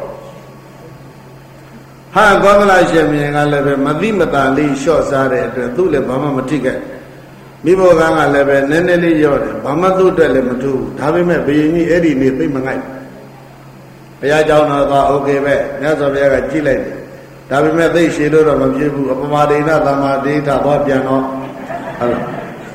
ဟာကောသလရှင်မြင်ကလည်းပဲမသိမသာလေးလျှော့စားတဲ့အတွက်သူ့လည်းဘာမှမထိခဲ့မိဘကလည်းပဲနည်းနည်းလေးရော့တယ်ဘာမှသူ့အတွက်လည်းမထူးဘူးဒါပေမဲ့ဘယင်ကြီးအဲ့ဒီနေ့သိမငိုက်ဘုရားကြောင့်တော့သွားโอเคပဲမြတ်စွာဘုရားကကြည့်လိုက်တယ်ဒါပေမဲ့သိရှည်လို့တော့မဖြစ်ဘူးအပမဒိဋ္ဌသမ္မာဒိဋ္ဌဘောပြန်တော့ဟုတ်လား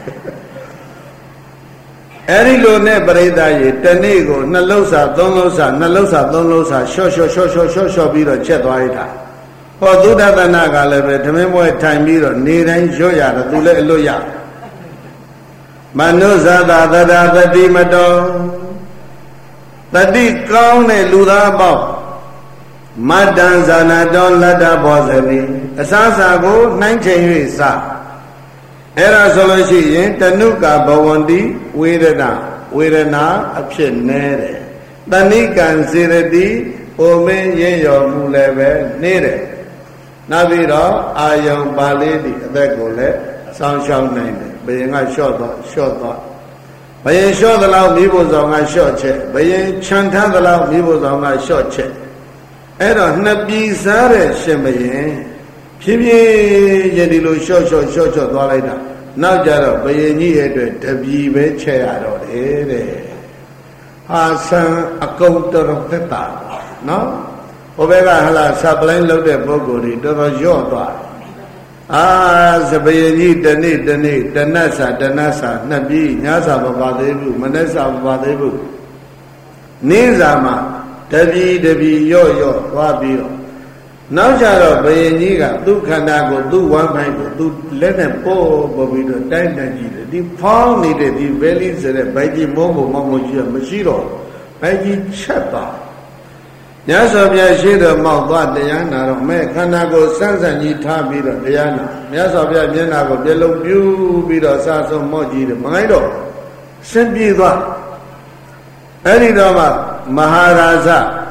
အဲ့ဒီလိုနဲ့ပရိသတ်ရေတနေ့ကို2လုံးစာ3လုံးစာ2လုံးစာ3လုံးစာရှော့ပြီးတော့ချက်သွားရတာဟောသုဒ္ဓတနာကလည်းပဲဓမင်းပွဲထိုင်ပြီးတော့နေတိုင်းရွတ်ရတယ်သူလည်းအလွတ်ရမနုဇာတာသဒ္ဓပတိမတောတတိကောင်းတဲ့လူသားပေါ့မတ္တံဇာနာတောလတ္တဘောဇနီအစားစာကိုနှိုင်းချိန်၍စအဲ့ဒါဆိုလို့ရှိရင်တဏုကဘဝန္တိဝေဒနာအဖြစ်နေတယ်တဏိကံစေရတိအိုမင်းရင်းရော်မှုလည်းပဲနေတယ်နောက်ပြီးတော့အာယုံပါဠိတိအသက်ကိုလည်းစောင်းရှောင်းနိုင်တယ်ဘယင်ကလျှော့သွားဘယင်လျှော့သလောက်မိဖို့ဆောင်ကလျှော့ချက်ဘယင်ခြံထားသလောက်မိဖို့ဆောင်ကလျှော့ချက်အဲ့တော့နှစ်ပြည်စားတဲ့ရှင်ဘယင်ဖြည်းဖြည်းချင်းဒီလိုလျှော့သွားလိုက်တာနောက်ကြတော့ဘယင်ကြီးရဲ့အတွက်တပြည်ပဲချက်ရတော့တယ်တဲ့ဟာဆံအကုန်တော်သက်တာနော်ဟိုဘက်ကဟလာဆပ်ပလိုင်းလုပ်တဲ့ပုဂ္ဂိုလ်တွေတော်တော်ညော့သွားစပယင်ကြီးတနေ့တနတ်စာနှစ်ပြည်ညစာမပါသေးဘူးမနေ့စာမပါသေးဘူးနေ့စာမှာတပြည်ရော့သွားပြီးတော့နောက်ကြတော့ဘယင်ကြီးကသူ့ခန္ဓာကိုသူ့ဝမ်းပိုင်းကိုသူလက်နဲ့ပို့ပြီးတော့တိုင်းတန်းကြည့်တယ်ဒီဖောင်းနေတဲ့ဒီဗဲလီဆိုတဲ့ဘိုက်ကြီးမောကြီးမရှိတော့ဘိုက်ကြီးချက်သွားညဆောပြရှိတော်မောက်သွားတရားနာတော့မဲ့ခန္ဓာကိုစမ်းကြီးထားပြီးတော့တရားနာမြတ်စွာဘုရားမျက်နာကိုပြလုံးပြူပြီးတော့စာဆုံးမော့ကြည့်တယ်မငိုင်းတော့ဆင်းပြေသွားအဲ့ဒီတော့မှမဟာရာဇ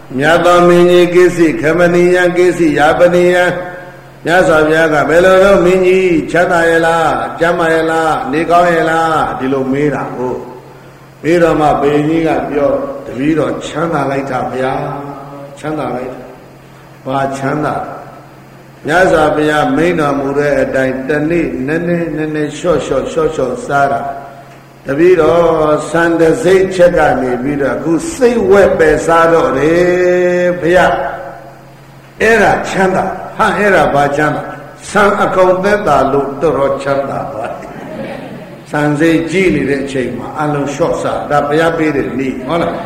Myato Mini Kisi, Kamaniyan Kisi, Yapaniyan, Yasavyaga, Beloro Mini, Chatayela, Jamayela, Nikoyela, Dilomira, Mirama Beniga, Pio, the Viro, Chanda Laita, Chanda Laita, Chanda. Yasavya, Mina Mure, Dani, Nene, Shosho, Sara. The Viro, Sanda Zay Chagani, Vira, who say web Besado, Pia, Era Chanda, Ha Era Bajana, San Akondeta, Lutoro Chanda, San Zay Gini, the Chema, Alu Shosa, the Pia Biddy, me,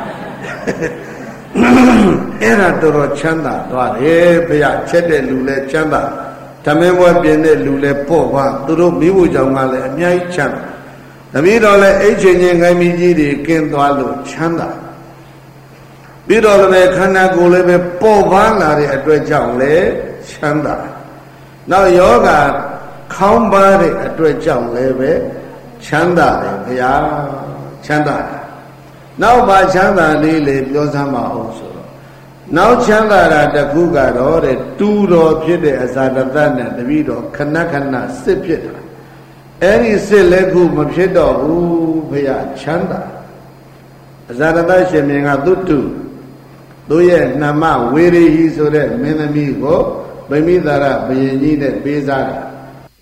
Era Doro Chanda, Pia, Chede Lule Chanda, Tamewa Bene Lule Pova, Duro Miwu Jamale, Nyai Chanda. The middle aging Gamiji came to Alu Chanda. Middle of a Kanagule Povana at Dwejang Chanda. Now yoga Kambari at Dwejang Chanda, Chanda. Now by Chanda Lili Yosama also. Now Chanda at the Kuga or a two-door pit as Adatan, the video Kanakana Sipita. Any Seleku Mapshedo, Paya Chanda Zarada Sheminga Dutu Doye Nama, Wiri Hisore, Menamigo, Bemidara, Bayini, Bezara.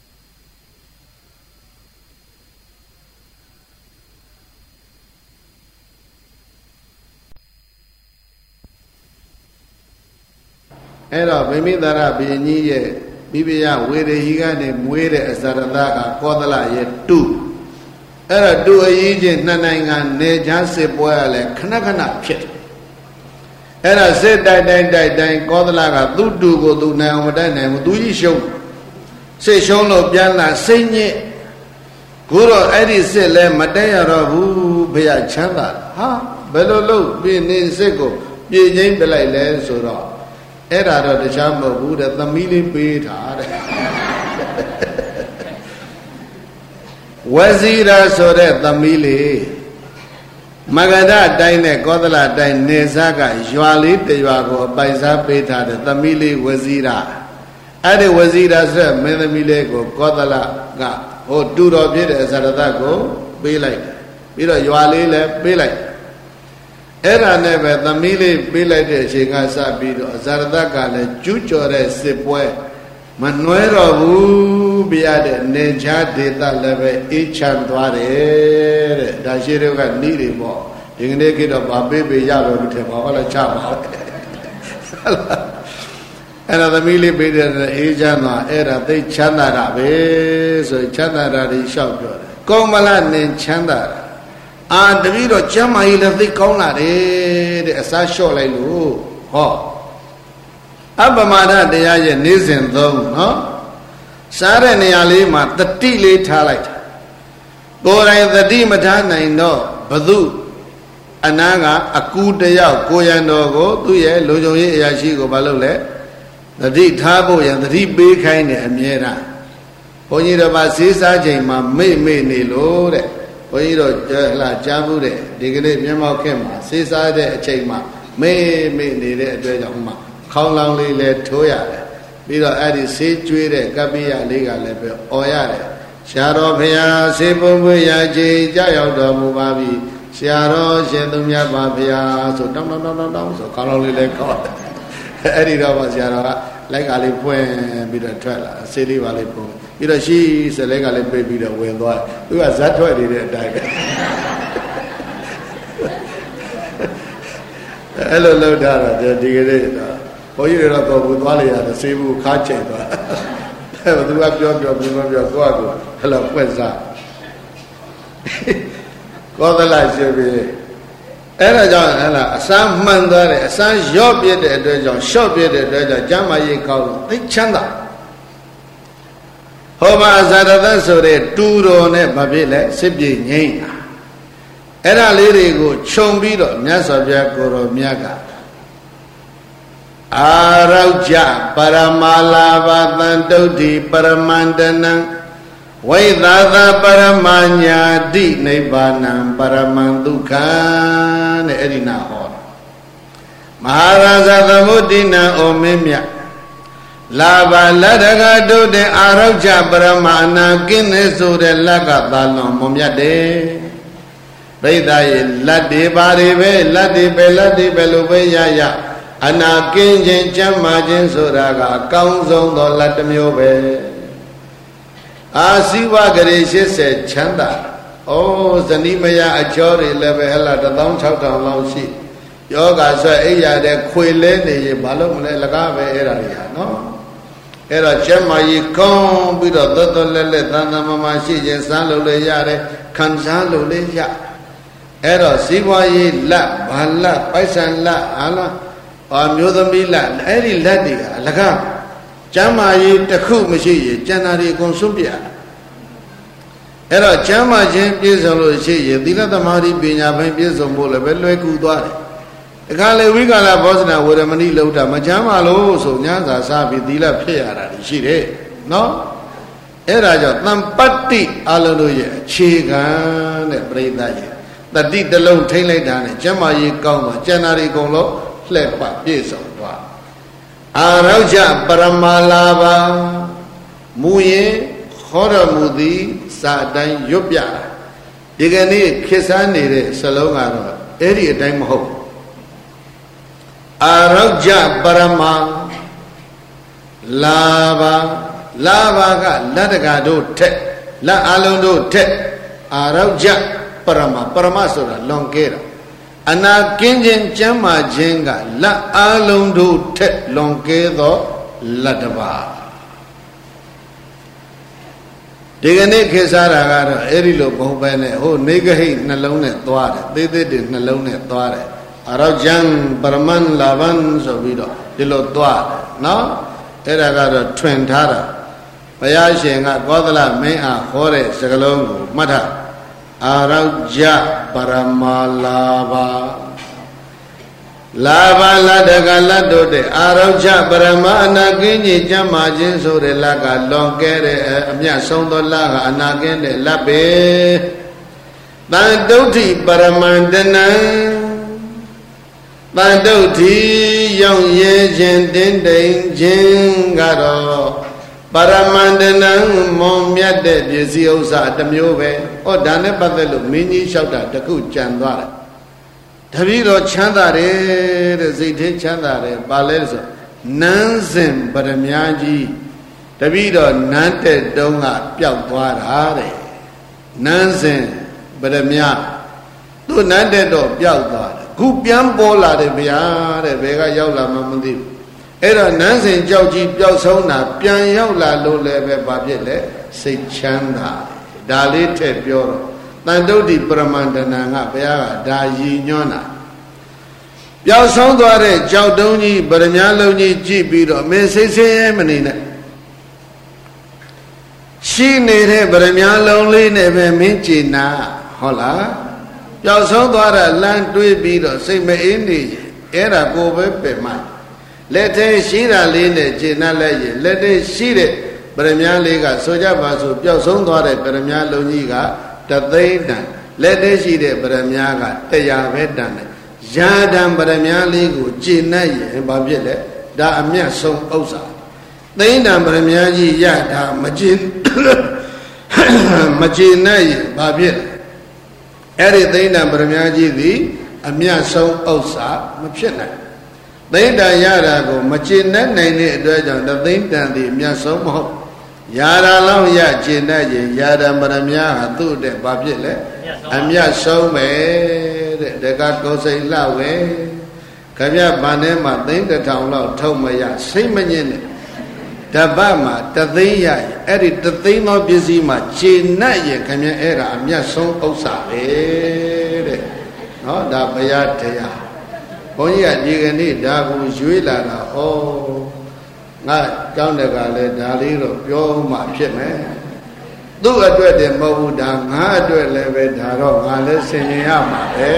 Era Bemidara, Bayini. Bibia, where he got him, where a Saradaga, Kodala, yet two. Era do a agent, Nananga, Nejase Boyle, Kanakana pit. Era said, die, Kodalaga, do go to now, then do you show? Say, Shono Piana, sing it. Guru Eddie said, let Matea Rabu be a chanda. Ha, Bello, be in Seko, be Jane Belay, so. Era the chamber wood at the milli beat hard. Wazira so that the milli Magada Dine, Kodala Dine, Nezaga, Juali, the Yuago, Baisa Peta, the milli Wazira. Ade Wazira said, Menamilego, Kodala, Ga, or Duro Bid as Aradago, be like, Bida Juali, be like. Era never the mili bilade Shingasa Bido, Zaradaka, Juchore, Sipwe, Manuero, who be added, Neja data level, each and Dware, Dashiro needy more. You can take it up a baby yellow with him, all a child. Another mili bidden Ejana, Era, they Chandara, so Chandara is shop. Komalan in Chandara. And the video Chama he left the corner, a sasho like you. Oh, Abamada de Aya Nizin though, no? Sarani Alima, the tea late highlight. Borai the Dimatana, no, Badu, Anaga, Aku de Yao, Koyano, go, to Ye, Lojo Yashigo Balole, the deep tabo and the deep big kind of Miera. Ponira Basisa Jama, me Nilo. Oiro La Jabude, Digre, Yama Kema, Sisa de Chema, may need a Dredama, Kaulangly let Toya, Bido Adi Situate, Gabia Liga Lepe, Oyare, Sharo Pia, Sibuya, Jayo Mubabi, Sharo, Shendumia Babia, so down, so Kaulangly let God. Eddie Rava Shara, like Ali Puen, Bido Trella, Silly Valley Puen. Either she is a legal baby that will go. We was that way they died. Hello, Dara, the digger. For you are not with Walia, the same catch it. Do up your God. Hello, where's that? God the lights every Era John, Ella, some mandare, some job yet at the John, shop yet at the Jamaye call, the Chanda. Homa Zarada so de Turo ne Babile, Sibi Nina. Era Lirigo, Chombido, Nyasabia Goro Miaga. Arauja, Paramala Vandoti, Paramandana, Waidada Paramanya, Di Nebanam, Paramandukan, Erina Hor. မဟာရာဇသမုဒ္ဒိနံဩမင်းမြတ်လာပါလက်တကတို့တဲ့အာရုကြပရမအနာကင်းနေဆိုတဲ့လက်ကသာလွန်မွန်မြတ်တယ်ပရိသတ်ရဲ့လက်တွေပါတွေပဲလက်တွေပဲလက်တွေပဲလို့ပဲရရအနာကင်းခြင်းကျမ်းမာခြင်းဆိုတာကအကောင်းဆုံးသောလက်တစ်မျိုးပဲအာစီဝဂရေ80ချမ်းသာဩဇနီးမယားအကျော်တွေလည်းပဲဟလာ16000လောက်ရှိယောဂဆွဲအိပ်ရတဲ့ခွေလဲနေရင်ဘာလို့မလဲလကားပဲအဲ့ဒါတွေဟာနော်အဲ့တော့ကျမ်းမာရေးကောင်းပြီးတော့တော်တော်လဲလဲတန်တန်မာမာရှိခြင်းစမ်းလို့လည်းရတယ်ခံစားလို့လည်းရအဲ့တော့စီးပွားရေးလက်ဘာလက်ပိုက်ဆံလက်ဟာလားအမျိုးသမီးလက်အဲ့ဒီလက်တွေကအလကားကျမ်းမာရေးတစ်ခုမရှိရင်ကျန်တာတွေအကုန်ဆုံးပြရအဲ့တော့ကျမ်းမာခြင်းပြည့်စုံလို့ရှိရင်သီလသမာဓိပညာပိုင်းပြည့်စုံဖို့လည်းပဲလွယ်ကူသွားတယ်အခါလေဝိကာလဘောဇနာဝေရမဏိလောက်တာမချမ်းပါလို့ဆိုညစာစားပြီးသီလဖြစ်ရတာရှိတယ်နော်အဲ့ဒါကြောင့်တံပတ္တိအလုံးတို့ရဲ့အခြေခံတဲ့ပြိဿရဲ့တတိတလုံးထိမ့်လိုက်တာနဲ့ကျမ်းမာရေးကောင်းတော့ကျန်တာတွေအကုန်လုံးလှည့်ပတ်ပြည့်စုံသွားအာရောကြပရမလာပါမူရင်ခေါ်တော်မူသည်စာအတိုင်းရွတ်ပြတာဒီကနေ့ခေတ်စားနေတဲ့စလုံးကတော့အဲ့ဒီအတိုင်းမဟုတ်အာရောကြပရမလာပါလာပါကလက်တကာတို့ထက်လက်အလုံးတို့ထက်အာရောကြပရမပရမဆိုတာလွန်ကဲတာအနာကင်းခြင်းကျမ်းမာခြင်းကလက်အလုံးတို့ထက်လွန်ကဲသောလက်တစ်ပါးဒီကနေ့ခေတ်စားတာကတော့အဲ့ဒီလိုဘုံပဲနဲ့ဟိုနေဂဟိနှလုံးနဲ့သွားတယ်သေးသေးတွေနှလုံးနဲ့သွားတယ်အရောဂျန်ပရမန်လာဘန်ဆိုပြီးတော့ဒီလိုသွားတယ်နော်အဲ့ဒါကတော့ထွင်ထားတာဘုရားရှင်ကကောသလမင်းအားဟောတဲ့စကားလုံးကိုမှတ်ထားအာရောကြပရမလာပါလာပါလတကလတ်တို့တဲ့အာရောကြပရမအနာကင်းကြီးကျမ်းမာခြင်းဆိုတဲ့လက်ကလွန်ကဲတဲ့အမြတ်ဆုံးသောလကအနာကင်းတဲ့လက်ပဲတန်တုဋ္ဌိပရမန္တနံတန်တုဋ္ဌိရောက်ရဲခြင်းတင်းတိမ်ခြင်းကတော့ပရမန္တနံမွန်မြတ်တဲ့ပစ္စည်းဥစ္စာတစ်မျိုးပဲဟောဒါနဲ့ပတ်သက်လို့မင်းကြီးလျှောက်တာတခုကြံသွားတယ်တပည့်တော်ချမ်းသာတယ်တဲ့စိတ်ထဲချမ်းသာတယ်ပါလဲဆိုနန်းစဉ်ပရမကြီးတပည့်တော်နန်းတဲ့တုံးကပျောက်သွားတာတဲ့နန်းစဉ်ပရမသူနန်းတဲ့တော့ပျောက်သွားတယ်ခုပြန်ပေါ်လာတယ်ဗျာတဲ့ဘယ်ကရောက်လာမှမသိဘူးအဲ့တော့နန်းစဉ်ကြောက်ကြီးပျောက်ဆုံးတာပြန်ရောက်လာလို့လည်းပဲဘာဖြစ်လဲစိတ်ချမ်းသာဒါလေးထည့်ပြောတော့တန်တုဋ္ဌိပရမန္တနာကဘုရားကဒါရည်ညွှန်းတာပျောက်ဆုံးသွားတဲ့ကြောက်တုံးကြီးပရမလုံးကြီးကြည့်ပြီးတော့မင်းစိတ်ဆင်းရဲမနေနဲ့ရှိနေတဲ့ပရမလုံးလေးနဲ့ပဲမင်းကြည်နာဟုတ်လားပျောက်ဆုံးသွားတာလမ်းတွေးပြီးတော့စိတ်မအေးနေအဲ့ဒါကိုပဲပင်မှလက်ထဲရှိတာလေးနဲ့ကြည်နာလိုက်ရင်လက်ထဲရှိတဲ့ပရမလေးကဆိုကြပါစို့ပျောက်ဆုံးသွားတဲ့ပရမလုံးကြီးကတသိန်းတန်လက်ထဲရှိတဲ့ပရမက100ပဲတန်တယ်ရာတန်ပရမလေးကိုကျင့်နိုင်ရင်ဘာဖြစ်လဲဒါအမြတ်ဆုံးဥစ္စာသိန်းတန်ပရမကြီးရတာမကျင့်နိုင်ရင်ဘာဖြစ်လဲအဲ့ဒီသိန်းတန်ပရမကြီးသည်အမြတ်ဆုံးဥစ္စာမဖြစ်နိုင်သိန်းတန်ရတာကိုမကျင့်နိုင်တဲ့အတွက်ကြောင့်တသိန်းတန်သည်အမြတ်ဆုံးမဟုတ်ရာရာလောက်ရကျင့်တဲ့ရင်ရာဓမရမြာဟာသူ့တဲ့ဘာဖြစ်လဲအမြတ်ဆုံးပဲတဲ့တကကိုယ်စိတ်လှဝဲခပြဗန်ထဲမှာသိန်း1000လောက်ထုတ်မရစိတ်မညစ်နဲ့တပတ်မှာတသိန်းရရင်အဲ့ဒီတသိန်းသောပစ္စည်းမှာကျင့်နိုင်ရင်ခပြအဲ့ဒါအမြတ်ဆုံးဥစ္စာပဲတဲ့နော်ဒါဘုရားတရားဘုန်းကြီးကဒီကနေ့ဒါကိုရွေးလာတာဩငါကြောင်းတကလည်းဒါလေးတော့ပြောမှဖြစ်မယ်သူ့အတွက်တည်းမဟုတ်ဘူးဒါငါအတွက်လည်းပဲဒါတော့ငါလည်းဆင်ញင်ရမှာပဲ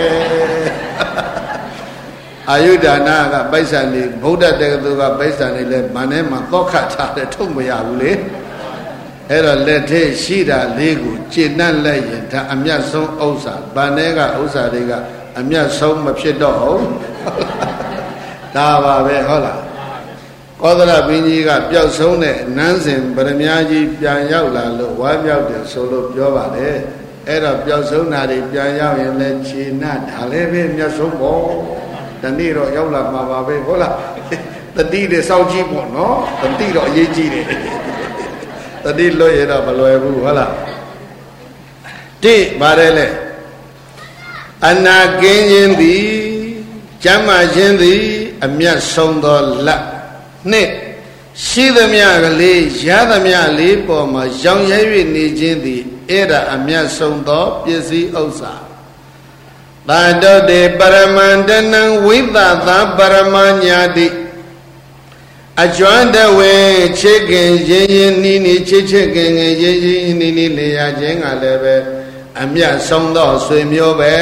အာယုဒါနာကပိုက်ဆံလေးဗုဒ္ဓတက္ကသိုလ်ကပိုက်ဆံလေးလည်းဗန်ထဲမှာသောခထားတယ်ထုတ်မရဘူးလေအဲ့တော့လက်ထဲရှိတာလေးကိုကျင့်တတ်လိုက်ရင်ဒါအမြတ်ဆုံးဥစ္စာဗန်ထဲကဥစ္စာတွေကအမြတ်ဆုံးမဖြစ်တော့ဘူးဒါပါပဲဟုတ်လားကောသလဘင်းကြီးကပျောက်ဆုံးတဲ့နန်းစဉ်ဗရမ ्या ကြီးပြန်ရောက်လာလို့ဝါမြောက်တယ်ဆိုလို့ပြောပါတယ်အဲ့တော့ပျောက်ဆုံးတာတွေပြန်ရောက်ရင်လည်းခြေနဒါလည်းပဲမြတ်ဆုံးပေါ့ဒီနေ့တော့ရောက်လာမှာပါပဲဟုတ်လားတတိတွေစောင့်ကြည့်ပေါ့နော်တတိတော့အရေးကြီးတယ်တတိလွတ်ရတော့မလွယ်ဘူးဟုတ်လားတိပါတယ်လေအနာကင်းခြင်းသည်ကျမ်းမာခြင်းသည်အမျက်ဆုံးသောလက်နှစ်ရှိသမျှကလေးရသမျှလေးပေါ်မှာရောင်ရဲ၍နေခြင်းသည်အဲ့ဒါအမျက်ဆုံးသောပစ္စည်းဥစ္စာသာတုတေပရမန္တနံဝိသသာပရမညာတိအကျွမ်းတဝေချစ်ခင်ရင်ရင်နီးနီးချစ်ချစ်ခင်ခင်ရင်ရင်နီးနီးနေရခြင်းကလည်းပဲအမျက်ဆုံးသောဆွေမျိုးပဲ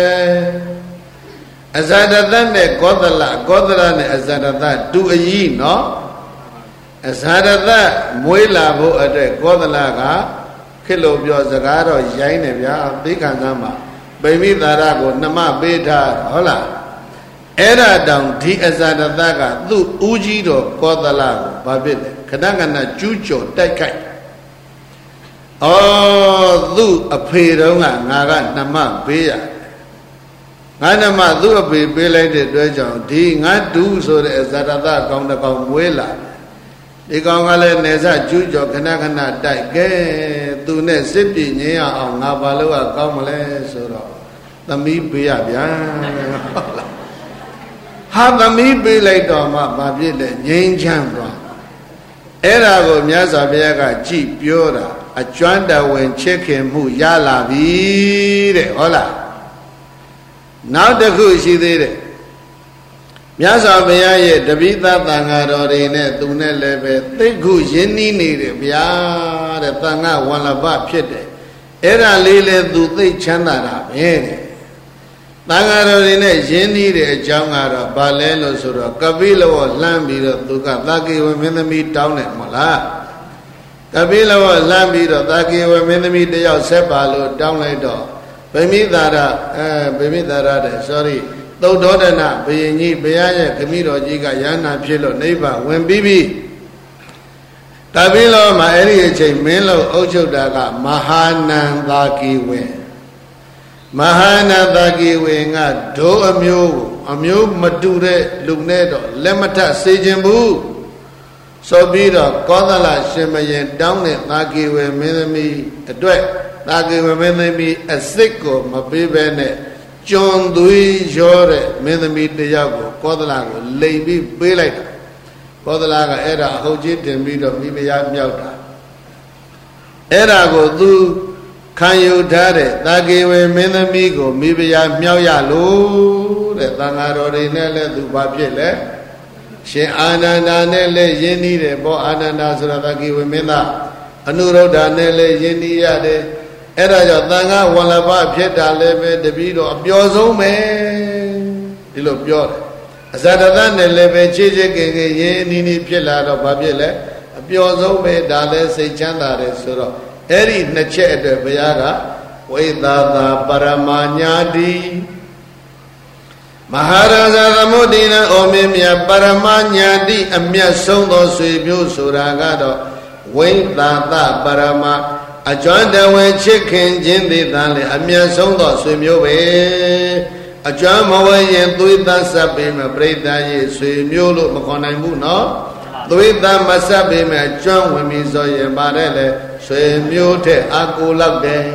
အဇာတသနဲ့ကောသလနဲ့အဇာတသတူအကြီးနော်အဇာတသမွေးလာဖို့အတွက်ကောသလကခေလို့ပြောစကားတော့ရိုင်းတယ်ဗျာသိခံစားမှာဗိမိသာရကိုနှမပေးထားဟုတ်လားအဲ့ဒါတောင်ဒီအဇာတသကသူ့ဦးကြီးတော်ကောသလကိုဘာဖြစ်လဲခဏခဏကျူးကျော်တိုက်ခိုက်ဩသူ့အဖေတော်ကငါကနှမပေးရငါနှမသူ့အဖေပေးလိုက်တဲ့အတွက်ကြောင့်ဒီငါတူဆိုတဲ့အဇာတသကောင်တစ်ကောင်မွေးလာဒီကောင်ကလည်းနေစကျူးကျော်ခဏခဏတိုက်ကဲသူနဲ့စစ်ပြင်းငင်းရအောင်ငါဘာလို့ကောင်းမလဲဆိုတော့သမီးပေးရဗျာဟုတ်လားဟာသမီးပေးလိုက်တော့မှဘာဖြစ်လဲငြိမ်းချမ်းသွားအဲ့ဒါကိုမြတ်စွာဘုရားကကြည်ပြောတာအကျွမ်းတဝင်ချစ်ခင်မှုရလာပြီတဲ့ဟုတ်လားနောက်တစ်ခုရှိသေးတယ်မြတ်စွာဘုရားရဲ့တပိသသံဃာတော်တွေနဲ့သူနဲ့လည်းပဲသိက္ခုရင်းနှီးနေတယ်ဗျာတဲ့သံဃာဝန္လဘဖြစ်တယ်အဲ့ဒါလေးလည်းသူသိချမ်းသာတာပဲတဲ့သံဃာတော်တွေနဲ့ရင်းနှီးတဲ့အကြောင်းကတော့ဘာလဲလို့ဆိုတော့ကပိလဝလှမ်းပြီးတော့သူကသာကေဝမင်းသမီးတောင်းတယ်မဟုတ်လားကပိလဝလှမ်းပြီးတော့သာကေဝမင်းသမီးတယောက်ဆက်ပါလို့တောင်းလိုက်တော့ဗိမိသာရတဲ့ sorry သုဒ္ဓောဒနာဘုရင်ကြီးဘုရားရဲ့ခမည်းတော်ကြီးကယန္နာဖြစ်လို့နိဗ္ဗာန်ဝင်ပြီးပြီတပိလောမှာအဲ့ဒီအချိန်မင်းလို့အုပ်ချုပ်တာကမဟာနန္သာကိဝေမဟာနန္သာကိဝေကဒိုးအမျိုးမတူတဲ့လူနဲ့တော့လက်မထစေခြင်းဘူးဆိုပြီးတော့ကောသလရှင်မယင်တောင်းတဲ့သာကိဝေမင်းသမီးအတွက်သာကိဝေမင်းသမီးအစစ်ကိုမပေးဘဲနဲ့ကျွန်းသွေးရောတဲ့မင်းသမီးတယောက်ကိုကောသလကိုလိမ်ပြီးပေးလိုက်တာကောသလကအဲ့ဒါအဟုတ်ကြီးတင်ပြီးတော့မိဖုရားမြောက်တာအဲ့ဒါကိုသူခံယူထားတဲ့သာကေဝေမင်းသမီးကိုမိဖုရားမြောက်ရလို့တဲ့သံဃာတော်တွေနဲ့လည်းသူဘာဖြစ်လဲရှင်အာနန္ဒာနဲ့လည်းယဉ်နီးတယ်ဘောအာနန္ဒာဆိုတာသာကေဝေမင်းသားအနုရုဒ္ဓနဲ့လည်းယဉ်နီးရတယ်အဲ့ဒါကြောင့်သံဃာဝန္လဘဖြစ်တာလည်းပဲတပည့်တော်အပျော်ဆုံးပဲဒီလိုပြောတယ်အဇာတသနဲ့လည်းပဲချစ်ချစ်ခင်ခင်ရင်းနီးနီးဖြစ်လာတော့ဘာဖြစ်လဲအပျော်ဆုံးပဲဒါလည်းစိတ်ချမ်းသာတယ်ဆိုတော့အဲ့ဒီနှစ်ချက်အတွက်ဘုရားကဝိသသာပရမညာတိမဟာရာဇသမုဒ္ဒိနဩမင်းမြတ်ပရမညာတိအမျက်ဆုံးသောဆွေမျိုးဆိုတာကတော့ဝိသသာပရမအကျွမ်းတဝင်ချစ်ခင်ခြင်းသည်သာလေအမျက်ဆုံးသောဆွေမျိုးပဲအကျွမ်းမဝဲရင်သွေးသားဆက်ပေမဲ့ပြိဿရဲ့ဆွေမျိုးလို့မခေါ်နိုင်ဘူးနော်သွေးသားမဆက်ပေမဲ့အကျွမ်းဝင်ပြီးဆိုရင်ပါတယ်လေဆွေမျိုးတဲ့အာကိုလောက်တယ်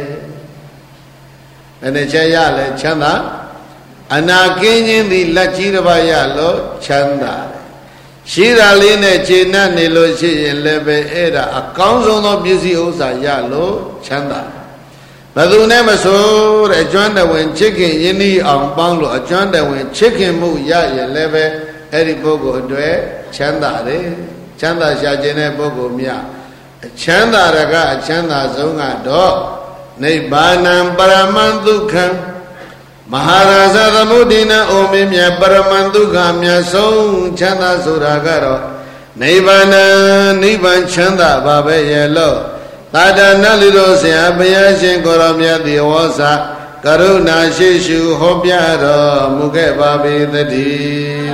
အနေချရလဲချမ်းသာအနာကင်းခြင်းသည်လက်ကြီးတစ်ပါးရလို့ချမ်းသာရှိတာလေးနဲ့ခြေနှံ့နေလို့ရှိရင်လည်းပဲအဲ့ဒါအကောင်းဆုံးသောပစ္စည်းဥစ္စာရလို့ချမ်းသာဘယ်သူနဲ့မဆိုတဲ့အကျွမ်းတဝင်ချစ်ခင်ယဉ်ဤအောင်ပေါင်းလို့အကျွမ်းတဝင်ချစ်ခင်မှုရရင်လည်းပဲအဲ့ဒီပုဂ္ဂိုလ်အတွက်ချမ်းသာတယ်ချမ်းသာရှာခြင်းတဲ့ပုဂ္ဂိုလ်များအချမ်းသာရကအချမ်းသာဆုံးကတော့နိဗ္ဗာနံပရမံဒုက္ခံမဟာရာဇသမုဒ္ဒိနဩမင်းမြတ်ပရမံဒုက္ခမြတ်ဆုံးချမ်းသာဆိုတာကတော့နိဗ္ဗာန်နိဗ္ဗာန်ချမ်းသာပါပဲရဲ့လို့သာဒနာလိတော်ဆရာဘုရားရှင်ကိုရောမြတ်ဒီဝေါစာကရုဏာရှိရှုဟောပြတော်မူခဲ့ပါပေသတည်း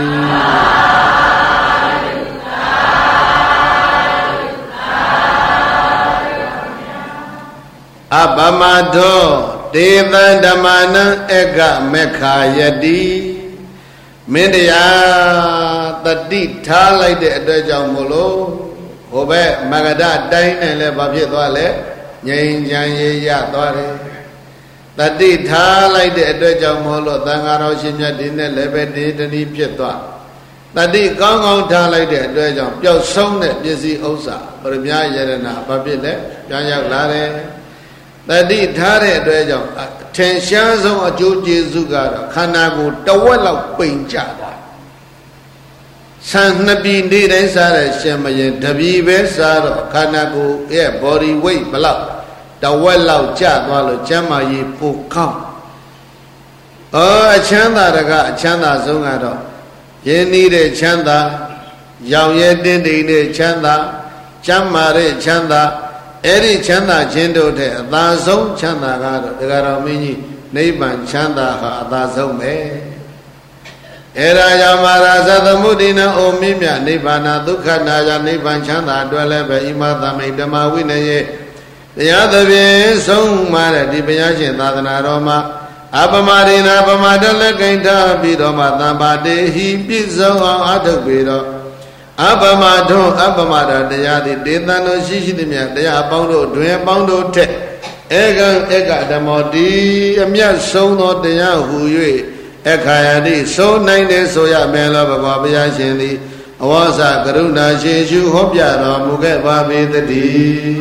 အပမတောဒေသံဓမ္မနံဧကမေခာယတိမင်းတရားတတိထားလိုက်တဲ့အတွက်ကြောင့်မို့လို့ဟိုဘက်မဂဒတိုင်းနဲ့လည်းဘာဖြစ်သွားလဲငြိမ်းချမ်းရေးရသွားတယ်တတိထားလိုက်တဲ့အတွက်ကြောင့်မို့လို့သံဃာတော်ရှင်မြတ်ဒီနဲ့လည်းပဲဒီတနည်းဖြစ်သွားတတိကောင်းကောင်းထားလိုက်တဲ့အတွက်ကြောင့်ပျောက်ဆုံးတဲ့ပစ္စည်းဥစ္စာပရမယရဏဘာဖြစ်လဲပြန်ရောက်လာတယ်တတိထားတဲ့အတွက်ကြောင့်ထင်ရှားဆုံးအကျိုးကျေးဇူးကတော့ခန္ဓာကိုယ်တဝက်လောက်ပိန်ကြသွားဆံနှစ်ပြည်နေ့တိုင်းစားတဲ့ရှင်မရင်တပြည်ပဲစားတော့ခန္ဓာကိုယ်ရဲ့ body weight ဘလောက်တဝက်လောက်ကျသွားလို့ကျမ်းမာရေးပိုကောင်းအချမ်းသာတကအချမ်းသာဆုံးကတော့ရင်းနှီးတဲ့ချမ်းသာရောင်ရဲတင်းတိမ်တဲ့ချမ်းသာကျမ်းမာတဲ့ချမ်းသာအဲ့ဒီချမ်းသာခြင်းတို့တဲ့အသာဆုံးချမ်းသာကတော့တရားတော်မင်းကြီးနိဗ္ဗာန်ချမ်းသာဟာအသာဆုံးပဲအဲ့ဒါကြောင့်မာရသသမုဒိနအိုမင်းမြနိဗ္ဗာန်ဒုက္ခနာယနိဗ္ဗာန်ချမ်းသာအတွက်လည်းပဲဣမသမိဓမ္မဝိနည်းတရားသဖြင့်ဆုံးမတဲ့ဒီဘုရားရှင်သာသနာတော်မှာအပမရိနာပမတလကိဋ္ဌပြီးတော့မှသံပါတေဟိပြည့်စုံအောင်အထုတ်ပြီးတော့အပမထုံအပမရတရားသည်ဒေသနာရှိရှိသည်မြတ်တရားအပေါင်းတို့တွင်အပေါင်းတို့ထက်ဧကံဧကဓမ္မောတိအမြတ်ဆုံးသောတရားဟူ၍အခါယတိဆုံးနိုင်တယ်ဆိုရမယ်လို့ဘုရားဘုရားရှင်သည်အဝါစကရုဏာရှင်ရှုဟောပြတော်မူခဲ့ပါပေသတည်း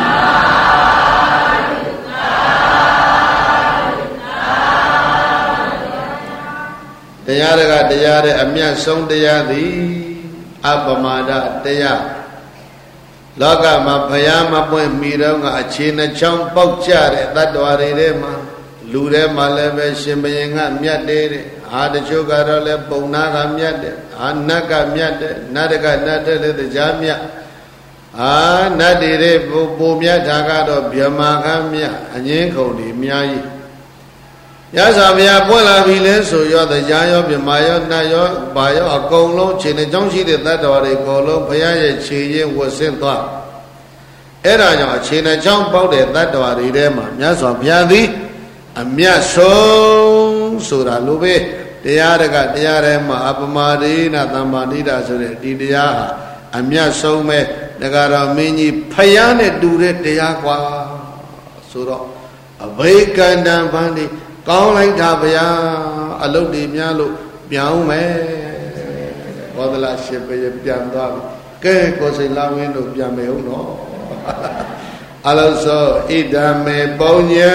တရားတကတရားတဲ့အမြတ်ဆုံးတရားသည်အပမဒတရားလောကမှာဘုရားမပွင့်မိတော့ကအခြေနှချောင်းပေါက်ကြတဲ့တ attva တွေထဲမှာလူထဲမှာလည်းပဲရှင်ဘုရင်ကမြတ်တယ်တဲ့တချို့ကတော့လည်းပုံနာကမြတ်တယ်နတ်ကမြတ်တယ်နတ်တကနတ်တဲ့လည်းတရားမြတ်နတ်တွေပုံမြတ်တာကတော့ဗြဟ္မာကမြတ်အငင်းခုံတွေအများကြီးရသော်ဘုရားပွင့်လာပြီလဲဆိုရောတရားရောဗြဟ္မာရောနတ်ရောဘာရောအကုန်လုံးခြေနှကြောင်းရှိတဲ့တ attva တွေအကုန်လုံးဘုရားရဲ့ခြေရင်းဝတ်ဆင်းသွားအဲ့ဒါကြောင့်အခြေနှကြောင်းပေါက်တဲ့တ attva တွေထဲမှာမြတ်စွာဘုရားသည်အမြတ်ဆုံးဆိုတာလိုပဲတရားတကတရားထဲမှာအပမရိနာသမ္မာနိဒာဆိုတဲ့ဒီတရားဟာအမြတ်ဆုံးပဲတကတော်မင်းကြီးဖယားနဲ့တူတဲ့တရားကွာဆိုတော့အဘိကန္တံဗန္တိကောင်းလိုက်တာဗျာအလုတ်တွေများလို့ပြောင်းမယ်ဘောဒလာရှိပဲပြန်သွားပြီကဲကိုစိန်လာဝင်းတို့ပြန်မယ်ဟုတ်နော်အလောသောဣဒံမေပုံညံ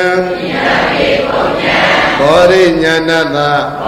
ဘောရိညာဏတ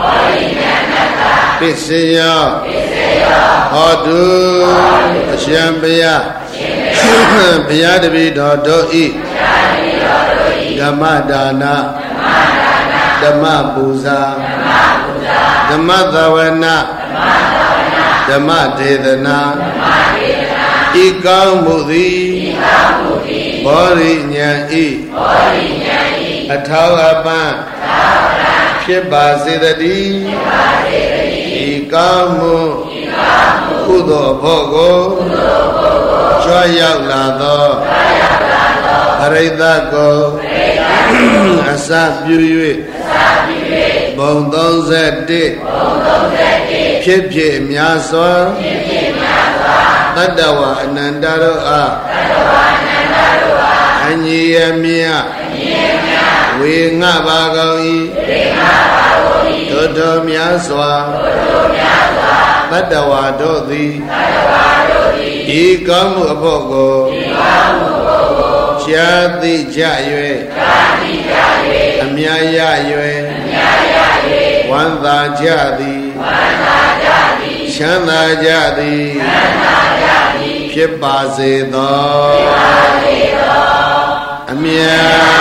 ပစ္စယောဟောတုအရှင်ဘုရားဘုရားတပည့်တော်တို့ဤဓမ္မဒါနဓမ္မပူဇာဓမ္မသဝနာဓမ္မဒေသနာဤကောင်းမှုသည်ဘောရိညာဤအထောက်အပံ့ဖြစ်ပါစေတည်းဤကောင်းမှုကုသိုလ်ဖို့ကိုကြွရောက်လာသောပရိသတ်ကိုအစပြု၍ဘုံ31ဖြစ်ဖြစ်များစွာတတ္တဝအနန္တတို့အားအညီအမြဝေငှပါကုန်၏ထိုများစွာတတ္တဝတို့သည်ဤကောင်းမှုအဖို့ကိုရှားသိကြ၍အမြတ်ရ၍ဝမ်းသာကြသည်ချမ်းသာကြသည်ဖြစ်ပါစေသောအမြတ်